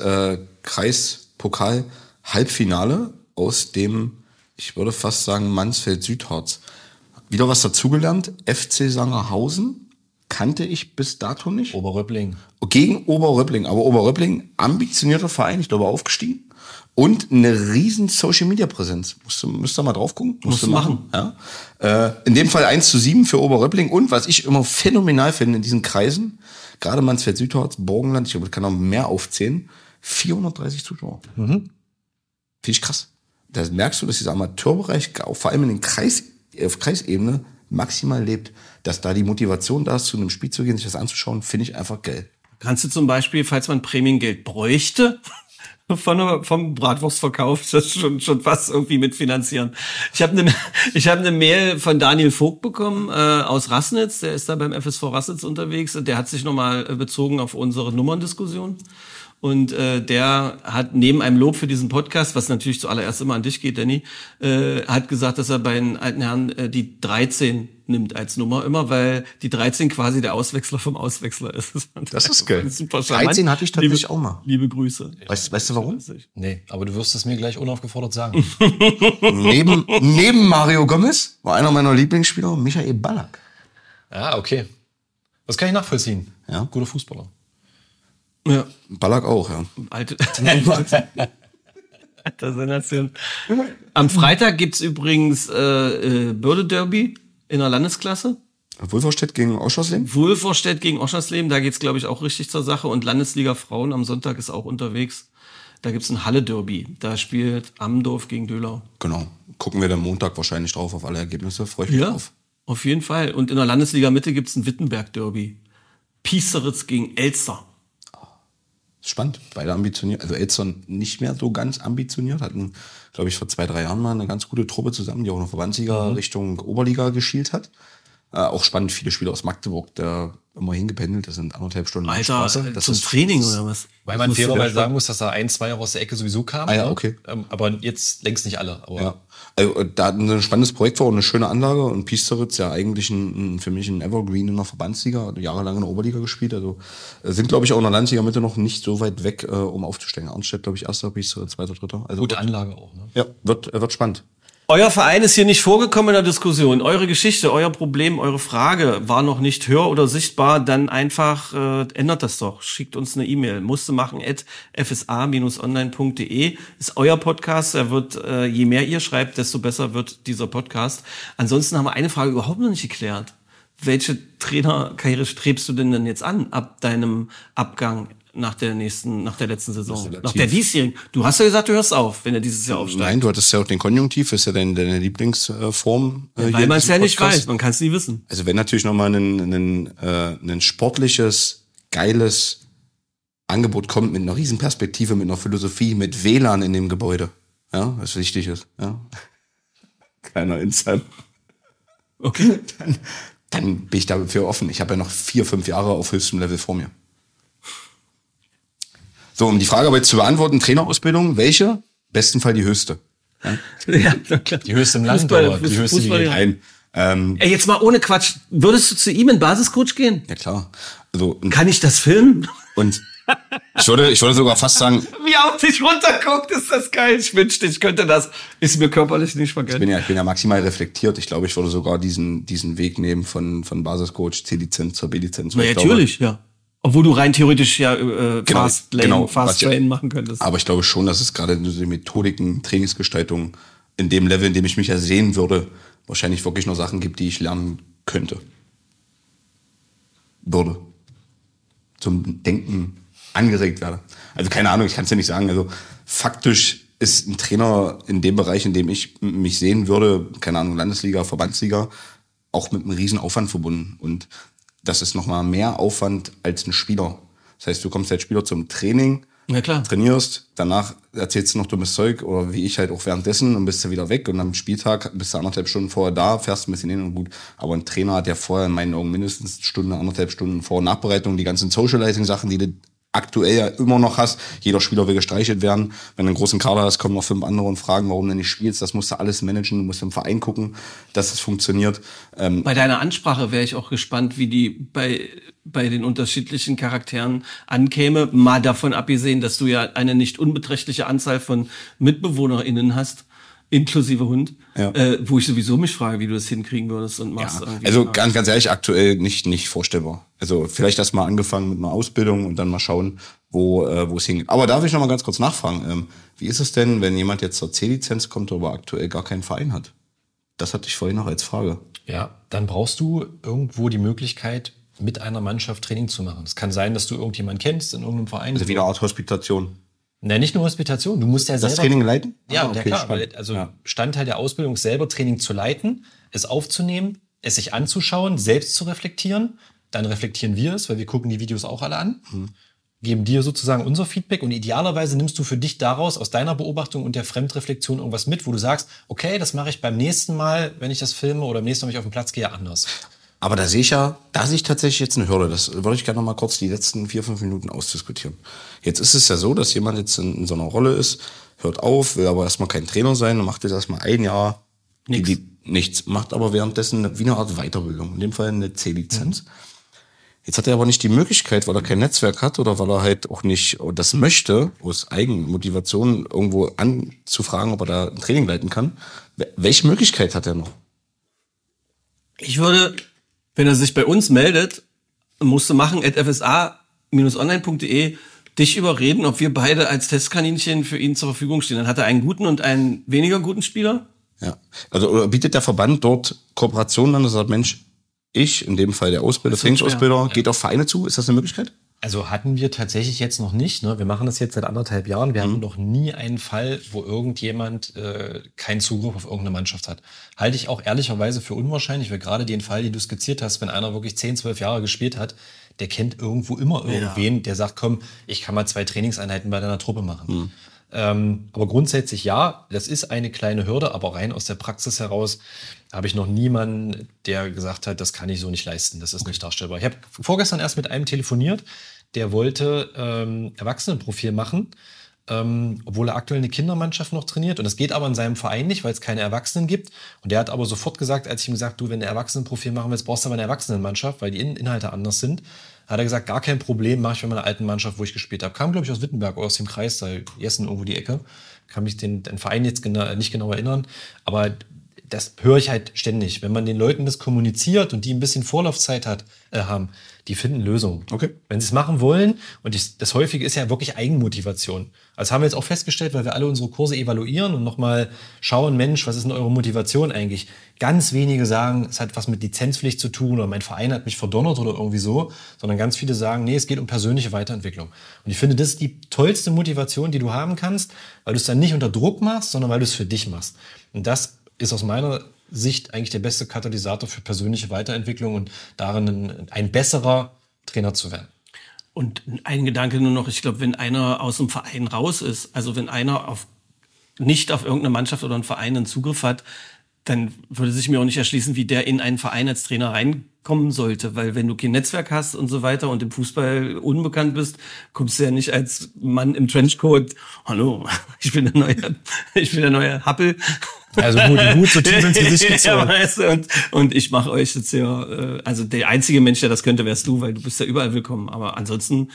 Kreispokal Halbfinale aus dem, ich würde fast sagen, Mansfeld-Südharz. Wieder was dazugelernt. FC Sangerhausen kannte ich bis dato nicht. Oberröppling. Gegen Oberröppling. Aber Oberröppling, ambitionierter Verein, ich glaube aufgestiegen. Und eine riesen Social-Media-Präsenz. Müsst ihr mal drauf gucken. Musst du machen. Ja. In dem Fall 1:7 für Oberröppling. Und was ich immer phänomenal finde in diesen Kreisen, gerade Mansfeld-Südharz, Burgenland, ich glaube, ich kann noch mehr aufzählen, 430 Zuschauer. Finde ich krass. Da merkst du, dass dieser Amateurbereich, vor allem in den auf Kreisebene, maximal lebt. Dass da die Motivation da ist, zu einem Spiel zu gehen, sich das anzuschauen, finde ich einfach geil. Kannst du zum Beispiel, falls man Prämiengeld bräuchte, vom Bratwurstverkauf, das schon fast irgendwie mitfinanzieren. Ich habe eine Mail von Daniel Vogt bekommen aus Rassnitz, der ist da beim FSV Rassnitz unterwegs und der hat sich nochmal bezogen auf unsere Nummerndiskussion. Und der hat neben einem Lob für diesen Podcast, was natürlich zuallererst immer an dich geht, Danny, hat gesagt, dass er bei den alten Herren die 13 nimmt als Nummer immer, weil die 13 quasi der Auswechsler vom Auswechsler ist. Das ist geil. Super charmant. 13 hatte ich tatsächlich auch mal. Liebe Grüße. Weißt du warum? Nee, aber du wirst es mir gleich unaufgefordert sagen. neben Mario Gomez war einer meiner Lieblingsspieler Michael Ballack. Ah, okay. Das kann ich nachvollziehen. Ja. Guter Fußballer. Ja. Ballack auch, ja. Alter Sensation. Am Freitag gibt's übrigens Börde-Derby in der Landesklasse. Wolferstedt gegen Oschersleben? Wolferstedt gegen Oschersleben, da geht's, glaube ich, auch richtig zur Sache. Und Landesliga Frauen am Sonntag ist auch unterwegs. Da gibt's ein Halle-Derby. Da spielt Ammendorf gegen Döhlau. Genau. Gucken wir dann Montag wahrscheinlich drauf auf alle Ergebnisse. Freue ich mich drauf. Auf jeden Fall. Und in der Landesliga Mitte gibt's ein Wittenberg-Derby. Pieseritz gegen Elster. Spannend, beide ambitioniert. Also Elster nicht mehr so ganz ambitioniert, hatten, glaube ich, vor 2-3 Jahren mal eine ganz gute Truppe zusammen, die auch eine Verbandsliga Richtung Oberliga geschielt hat. Auch spannend, viele Spieler aus Magdeburg. Der immer hingependelt. Das sind 1,5 Stunden Alter, Straße. Das zum ist Training oder was? Weil man fairerweise sagen muss, dass da 1-2 aus der Ecke sowieso kamen. Ah ja, okay. Aber jetzt längst nicht alle. Aber Ja. Also, da ein spannendes Projekt war und eine schöne Anlage. Und Piesteritz ja eigentlich für mich ein Evergreen in der Verbandsliga, jahrelang in der Oberliga gespielt. Also sind, glaube ich, auch in der Landesliga Mitte noch nicht so weit weg, um aufzusteigen. Arnstedt, glaube ich, erster, Piesteritz, zweiter, dritter. Also gute Anlage auch. Ne? Ja, wird spannend. Euer Verein ist hier nicht vorgekommen in der Diskussion. Eure Geschichte, euer Problem, eure Frage war noch nicht hör- oder sichtbar. Dann einfach ändert das doch. Schickt uns eine E-Mail. mussemachen@fsa-online.de ist euer Podcast. Er wird, je mehr ihr schreibt, desto besser wird dieser Podcast. Ansonsten haben wir eine Frage überhaupt noch nicht geklärt. Welche Trainerkarriere strebst du denn jetzt an ab deinem Abgang nach der letzten Saison? Nach der diesjährigen. Du hast ja gesagt, du hörst auf, wenn er dieses Jahr aufsteigt. Nein, du hattest ja auch den Konjunktiv, ist ja deine Lieblingsform. Weil man es ja nicht weiß, man kann es nie wissen. Also wenn natürlich nochmal ein sportliches, geiles Angebot kommt mit einer riesen Perspektive, mit einer Philosophie, mit WLAN in dem Gebäude, ja, was wichtig ist, ja. Kleiner Insight. Okay. Dann bin ich dafür offen. Ich habe ja noch 4-5 Jahre auf höchstem Level vor mir. So, um die Frage aber jetzt zu beantworten, Trainerausbildung, welche? Besten Fall die höchste. Ja, klar. Die höchste im Land, Fußball, aber die höchste Fußball, die ja. Nein. Ey, jetzt mal ohne Quatsch. Würdest du zu ihm in Basiscoach gehen? Ja klar. Also, Kann ich das filmen? und ich würde sogar fast sagen, Wie er auf dich runterguckt, ist das geil. Ich wünschte, ich könnte das. Ist mir körperlich nicht vergönnt. ich bin ja maximal reflektiert. Ich glaube, ich würde sogar diesen Weg nehmen von Basiscoach C-Lizenz zur B-Lizenz. Na, Ich natürlich, ja. Obwohl du rein theoretisch ja Fast was Train machen könntest. Aber ich glaube schon, dass es gerade die Methodiken, Trainingsgestaltung in dem Level, in dem ich mich ja sehen würde, wahrscheinlich wirklich noch Sachen gibt, die ich lernen könnte. Würde. Zum Denken angeregt werde. Also keine Ahnung, ich kann es ja nicht sagen. Also faktisch ist ein Trainer in dem Bereich, in dem ich mich sehen würde, keine Ahnung, Landesliga, Verbandsliga, auch mit einem riesen Aufwand verbunden. Und das ist nochmal mehr Aufwand als ein Spieler. Das heißt, du kommst als Spieler zum Training, Ja, klar. trainierst, danach erzählst du noch dummes Zeug oder wie ich halt auch währenddessen und bist du wieder weg und am Spieltag bist du 1,5 Stunden vorher da, fährst ein bisschen hin und gut. Aber ein Trainer hat ja vorher in meinen Augen mindestens eine Stunde, 1,5 Stunden Vor- und Nachbereitung, die ganzen Socializing-Sachen, die du aktuell ja immer noch hast. Jeder Spieler will gestreichelt werden. Wenn du einen großen Kader hast, kommen noch 5 andere und fragen, warum du nicht spielst. Das musst du alles managen, du musst im Verein gucken, dass es funktioniert. Bei deiner Ansprache wäre ich auch gespannt, wie die bei den unterschiedlichen Charakteren ankäme. Mal davon abgesehen, dass du ja eine nicht unbeträchtliche Anzahl von MitbewohnerInnen hast, inklusive Hund, Ja. wo ich sowieso mich frage, wie du das hinkriegen würdest und machst. Ja, irgendwie. also ganz ehrlich, aktuell nicht vorstellbar. Also vielleicht erst mal angefangen mit einer Ausbildung und dann mal schauen, wo es hingeht. Aber darf ich noch mal ganz kurz nachfragen, wie ist es denn, wenn jemand jetzt zur C-Lizenz kommt, aber aktuell gar keinen Verein hat? Das hatte ich vorhin noch als Frage. Ja, dann brauchst du irgendwo die Möglichkeit, mit einer Mannschaft Training zu machen. Es kann sein, dass du irgendjemanden kennst in irgendeinem Verein. Also wie eine Art Hospitation. Nein, nicht nur Hospitation. Du musst ja Das selber Training leiten? Ja, Ah, ja okay, klar. spannend. Weil, also Ja. Bestandteil der Ausbildung ist selber Training zu leiten, es aufzunehmen, es sich anzuschauen, selbst zu reflektieren. Dann reflektieren wir es, weil wir gucken die Videos auch alle an, geben dir sozusagen unser Feedback und idealerweise nimmst du für dich daraus, aus deiner Beobachtung und der Fremdreflexion irgendwas mit, wo du sagst, okay, das mache ich beim nächsten Mal, wenn ich das filme oder beim nächsten Mal, wenn ich auf den Platz gehe, anders. Aber da sehe ich tatsächlich jetzt eine Hürde. Das würde ich gerne noch mal kurz die letzten 4-5 Minuten ausdiskutieren. Jetzt ist es ja so, dass jemand jetzt in so einer Rolle ist, hört auf, will aber erstmal kein Trainer sein und macht jetzt erstmal ein Jahr nichts, macht aber währenddessen wie eine Art Weiterbildung, in dem Fall eine C-Lizenz. Jetzt hat er aber nicht die Möglichkeit, weil er kein Netzwerk hat oder weil er halt auch nicht das möchte, aus Eigenmotivation irgendwo anzufragen, ob er da ein Training leiten kann. Welche Möglichkeit hat er noch? Ich würde, wenn er sich bei uns meldet, musst du machen, @fsa-online.de, dich überreden, ob wir beide als Testkaninchen für ihn zur Verfügung stehen. Dann hat er einen guten und einen weniger guten Spieler. Ja, also bietet der Verband dort Kooperationen an und sagt, Mensch, ich, in dem Fall der Ausbilder, Trainingsausbilder, geht auf Vereine zu? Ist das eine Möglichkeit? Also hatten wir tatsächlich jetzt noch nicht. Ne? Wir machen das jetzt seit 1,5 Jahren. Wir hatten noch nie einen Fall, wo irgendjemand keinen Zugriff auf irgendeine Mannschaft hat. Halte ich auch ehrlicherweise für unwahrscheinlich, weil gerade den Fall, den du skizziert hast, wenn einer wirklich 10, 12 Jahre gespielt hat, der kennt irgendwo immer irgendwen, der sagt, komm, ich kann mal 2 Trainingseinheiten bei deiner Truppe machen. Aber grundsätzlich ja, das ist eine kleine Hürde, aber rein aus der Praxis heraus habe ich noch niemanden, der gesagt hat, das kann ich so nicht leisten, das ist nicht darstellbar. Ich habe vorgestern erst mit einem telefoniert, der wollte Erwachsenenprofil machen, obwohl er aktuell eine Kindermannschaft noch trainiert. Und das geht aber in seinem Verein nicht, weil es keine Erwachsenen gibt. Und der hat aber sofort gesagt, als ich ihm gesagt, du, wenn du ein Erwachsenenprofil machen willst, brauchst du aber eine Erwachsenenmannschaft, weil die Inhalte anders sind. Hat er gesagt, gar kein Problem, mache ich bei meiner alten Mannschaft, wo ich gespielt habe. Kam, glaube ich, aus Wittenberg oder aus dem Kreis, da Jessen irgendwo die Ecke. Kann mich den Verein jetzt nicht genau erinnern. Aber das höre ich halt ständig. Wenn man den Leuten das kommuniziert und die ein bisschen Vorlaufzeit haben, die finden Lösungen. Okay. Wenn sie es machen wollen, und das Häufige ist ja wirklich Eigenmotivation. Also haben wir jetzt auch festgestellt, weil wir alle unsere Kurse evaluieren und nochmal schauen, Mensch, was ist denn eure Motivation eigentlich? Ganz wenige sagen, es hat was mit Lizenzpflicht zu tun oder mein Verein hat mich verdonnert oder irgendwie so, sondern ganz viele sagen, nee, es geht um persönliche Weiterentwicklung. Und ich finde, das ist die tollste Motivation, die du haben kannst, weil du es dann nicht unter Druck machst, sondern weil du es für dich machst. Und das ist aus meiner Sicht eigentlich der beste Katalysator für persönliche Weiterentwicklung und darin ein besserer Trainer zu werden. Und ein Gedanke nur noch, ich glaube, wenn einer aus dem Verein raus ist, also wenn einer nicht auf irgendeine Mannschaft oder einen Verein einen Zugriff hat, dann würde sich mir auch nicht erschließen, wie der in einen Verein als Trainer reinkommen sollte. Weil wenn du kein Netzwerk hast und so weiter und im Fußball unbekannt bist, kommst du ja nicht als Mann im Trenchcoat, hallo, ich bin der neue Happel. Also gut, so tief ins Gesicht gezogen. Ja, und ich mache euch jetzt ja, also der einzige Mensch, der das könnte, wärst du, weil du bist ja überall willkommen. Aber ansonsten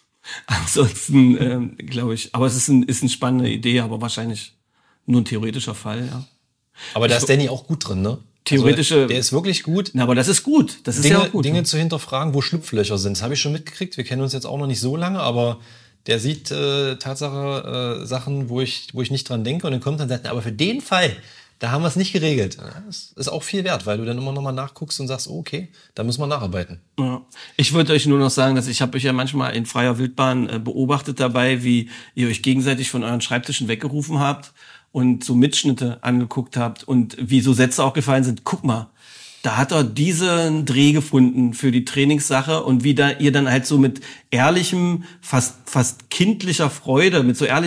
glaube ich, aber es ist eine spannende Idee, aber wahrscheinlich nur ein theoretischer Fall, ja. Aber da ist Danny auch gut drin, ne? Theoretische. Also, der ist wirklich gut. Na, aber das ist gut. Das ist ja auch gut. Dinge zu hinterfragen, wo Schlupflöcher sind. Das habe ich schon mitgekriegt. Wir kennen uns jetzt auch noch nicht so lange, aber der sieht Sachen, wo ich nicht dran denke und dann kommt dann und sagt, aber für den Fall, da haben wir es nicht geregelt. Das ist auch viel wert, weil du dann immer noch mal nachguckst und sagst, oh, okay, da müssen wir nacharbeiten. Ja. Ich wollte euch nur noch sagen, dass ich habe euch ja manchmal in freier Wildbahn beobachtet dabei, wie ihr euch gegenseitig von euren Schreibtischen weggerufen habt und so Mitschnitte angeguckt habt und wie so Sätze auch gefallen sind. Guck mal, da hat er diesen Dreh gefunden für die Trainingssache und wie da ihr dann halt so mit ehrlichem, fast kindlicher Freude,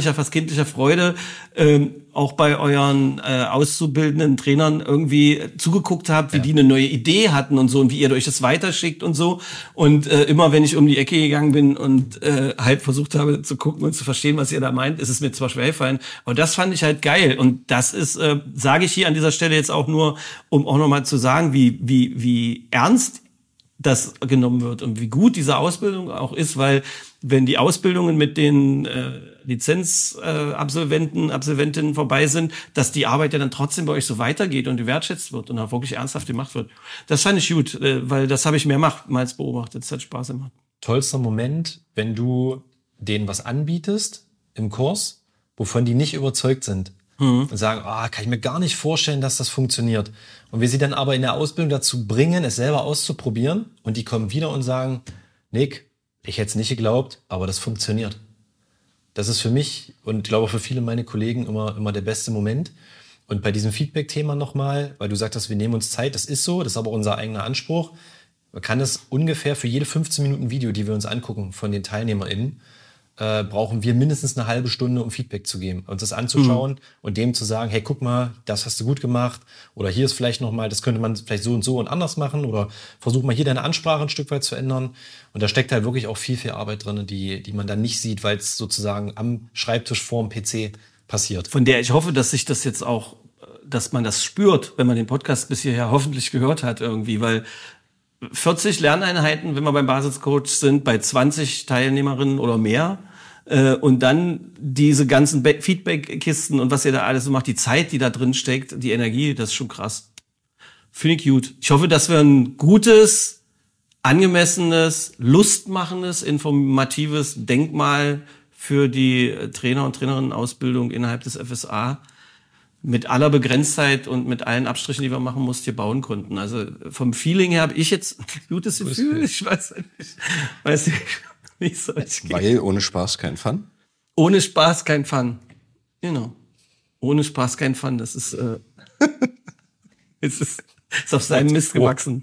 auch bei euren auszubildenden Trainern irgendwie zugeguckt habt, wie die eine neue Idee hatten und so und wie ihr euch das weiterschickt und so. Und immer wenn ich um die Ecke gegangen bin und halt versucht habe zu gucken und zu verstehen, was ihr da meint, ist es mir zwar schwer gefallen, aber das fand ich halt geil. Und das ist, sage ich hier an dieser Stelle jetzt auch nur, um auch nochmal zu sagen, wie ernst das genommen wird und wie gut diese Ausbildung auch ist, weil wenn die Ausbildungen mit den Absolventinnen vorbei sind, dass die Arbeit ja dann trotzdem bei euch so weitergeht und gewertschätzt wird und auch wirklich ernsthaft gemacht wird. Das fand ich gut, weil das habe ich mehrmals beobachtet. Das hat Spaß gemacht. Tollster Moment, wenn du denen was anbietest im Kurs, wovon die nicht überzeugt sind. Und sagen, kann ich mir gar nicht vorstellen, dass das funktioniert. Und wir sie dann aber in der Ausbildung dazu bringen, es selber auszuprobieren. Und die kommen wieder und sagen, Nick, ich hätte es nicht geglaubt, aber das funktioniert. Das ist für mich und ich glaube für viele meine Kollegen immer der beste Moment. Und bei diesem Feedback-Thema nochmal, weil du sagtest, wir nehmen uns Zeit, das ist so, das ist aber unser eigener Anspruch. Man kann das ungefähr für jede 15 Minuten Video, die wir uns angucken von den TeilnehmerInnen, brauchen wir mindestens eine halbe Stunde, um Feedback zu geben, uns das anzuschauen und dem zu sagen, hey, guck mal, das hast du gut gemacht oder hier ist vielleicht nochmal, das könnte man vielleicht so und anders machen oder versuch mal hier deine Ansprache ein Stück weit zu ändern. Und da steckt halt wirklich auch viel Arbeit drin, die man dann nicht sieht, weil es sozusagen am Schreibtisch vorm PC passiert. Von der ich hoffe, dass sich das jetzt auch, dass man das spürt, wenn man den Podcast bis hierher hoffentlich gehört hat irgendwie, weil 40 Lerneinheiten, wenn wir beim Basiscoach sind, bei 20 Teilnehmerinnen oder mehr, und dann diese ganzen Feedback-Kisten und was ihr da alles so macht, die Zeit, die da drin steckt, die Energie, das ist schon krass. Finde ich gut. Ich hoffe, dass wir ein gutes, angemessenes, lustmachendes, informatives Denkmal für die Trainer- und Trainerinnen-Ausbildung innerhalb des FSA mit aller Begrenztheit und mit allen Abstrichen, die wir machen mussten, hier bauen konnten. Also vom Feeling her habe ich jetzt ein gutes Gefühl. Ich weiß nicht. Wie soll es gehen? Weil ohne Spaß kein Fun? Ohne Spaß kein Fun. Genau. Ohne Spaß kein Fun. Das ist, ist auf seinem Mist gewachsen.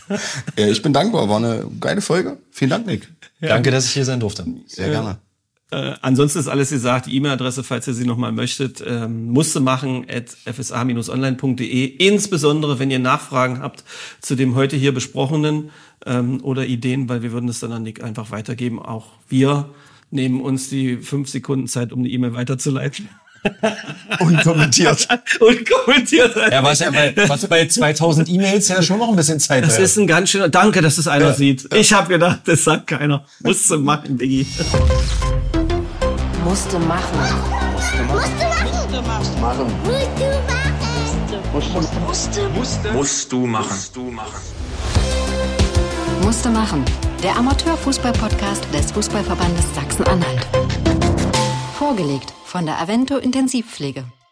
Ich bin dankbar. War eine geile Folge. Vielen Dank, Nick. Ja. Danke, dass ich hier sein durfte. Sehr gerne. Ansonsten ist alles gesagt. Die E-Mail-Adresse, falls ihr sie nochmal möchtet, musstemachen@fsa-online.de. Insbesondere, wenn ihr Nachfragen habt zu dem heute hier Besprochenen oder Ideen, weil wir würden es dann an Nick einfach weitergeben. Auch wir nehmen uns die 5 Sekunden Zeit, um die E-Mail weiterzuleiten. Unkommentiert. Unkommentiert. Ja, was bei 2000 E-Mails ja schon noch ein bisschen Zeit Das ist ein ganz schöner, danke, dass es einer sieht. Ich habe gedacht, das sagt keiner. Musste machen, Diggi. Musste machen. Musst du machen. Musste machen. Der Amateurfußball-Podcast des Fußballverbandes Sachsen-Anhalt. Vorgelegt von der Avento Intensivpflege.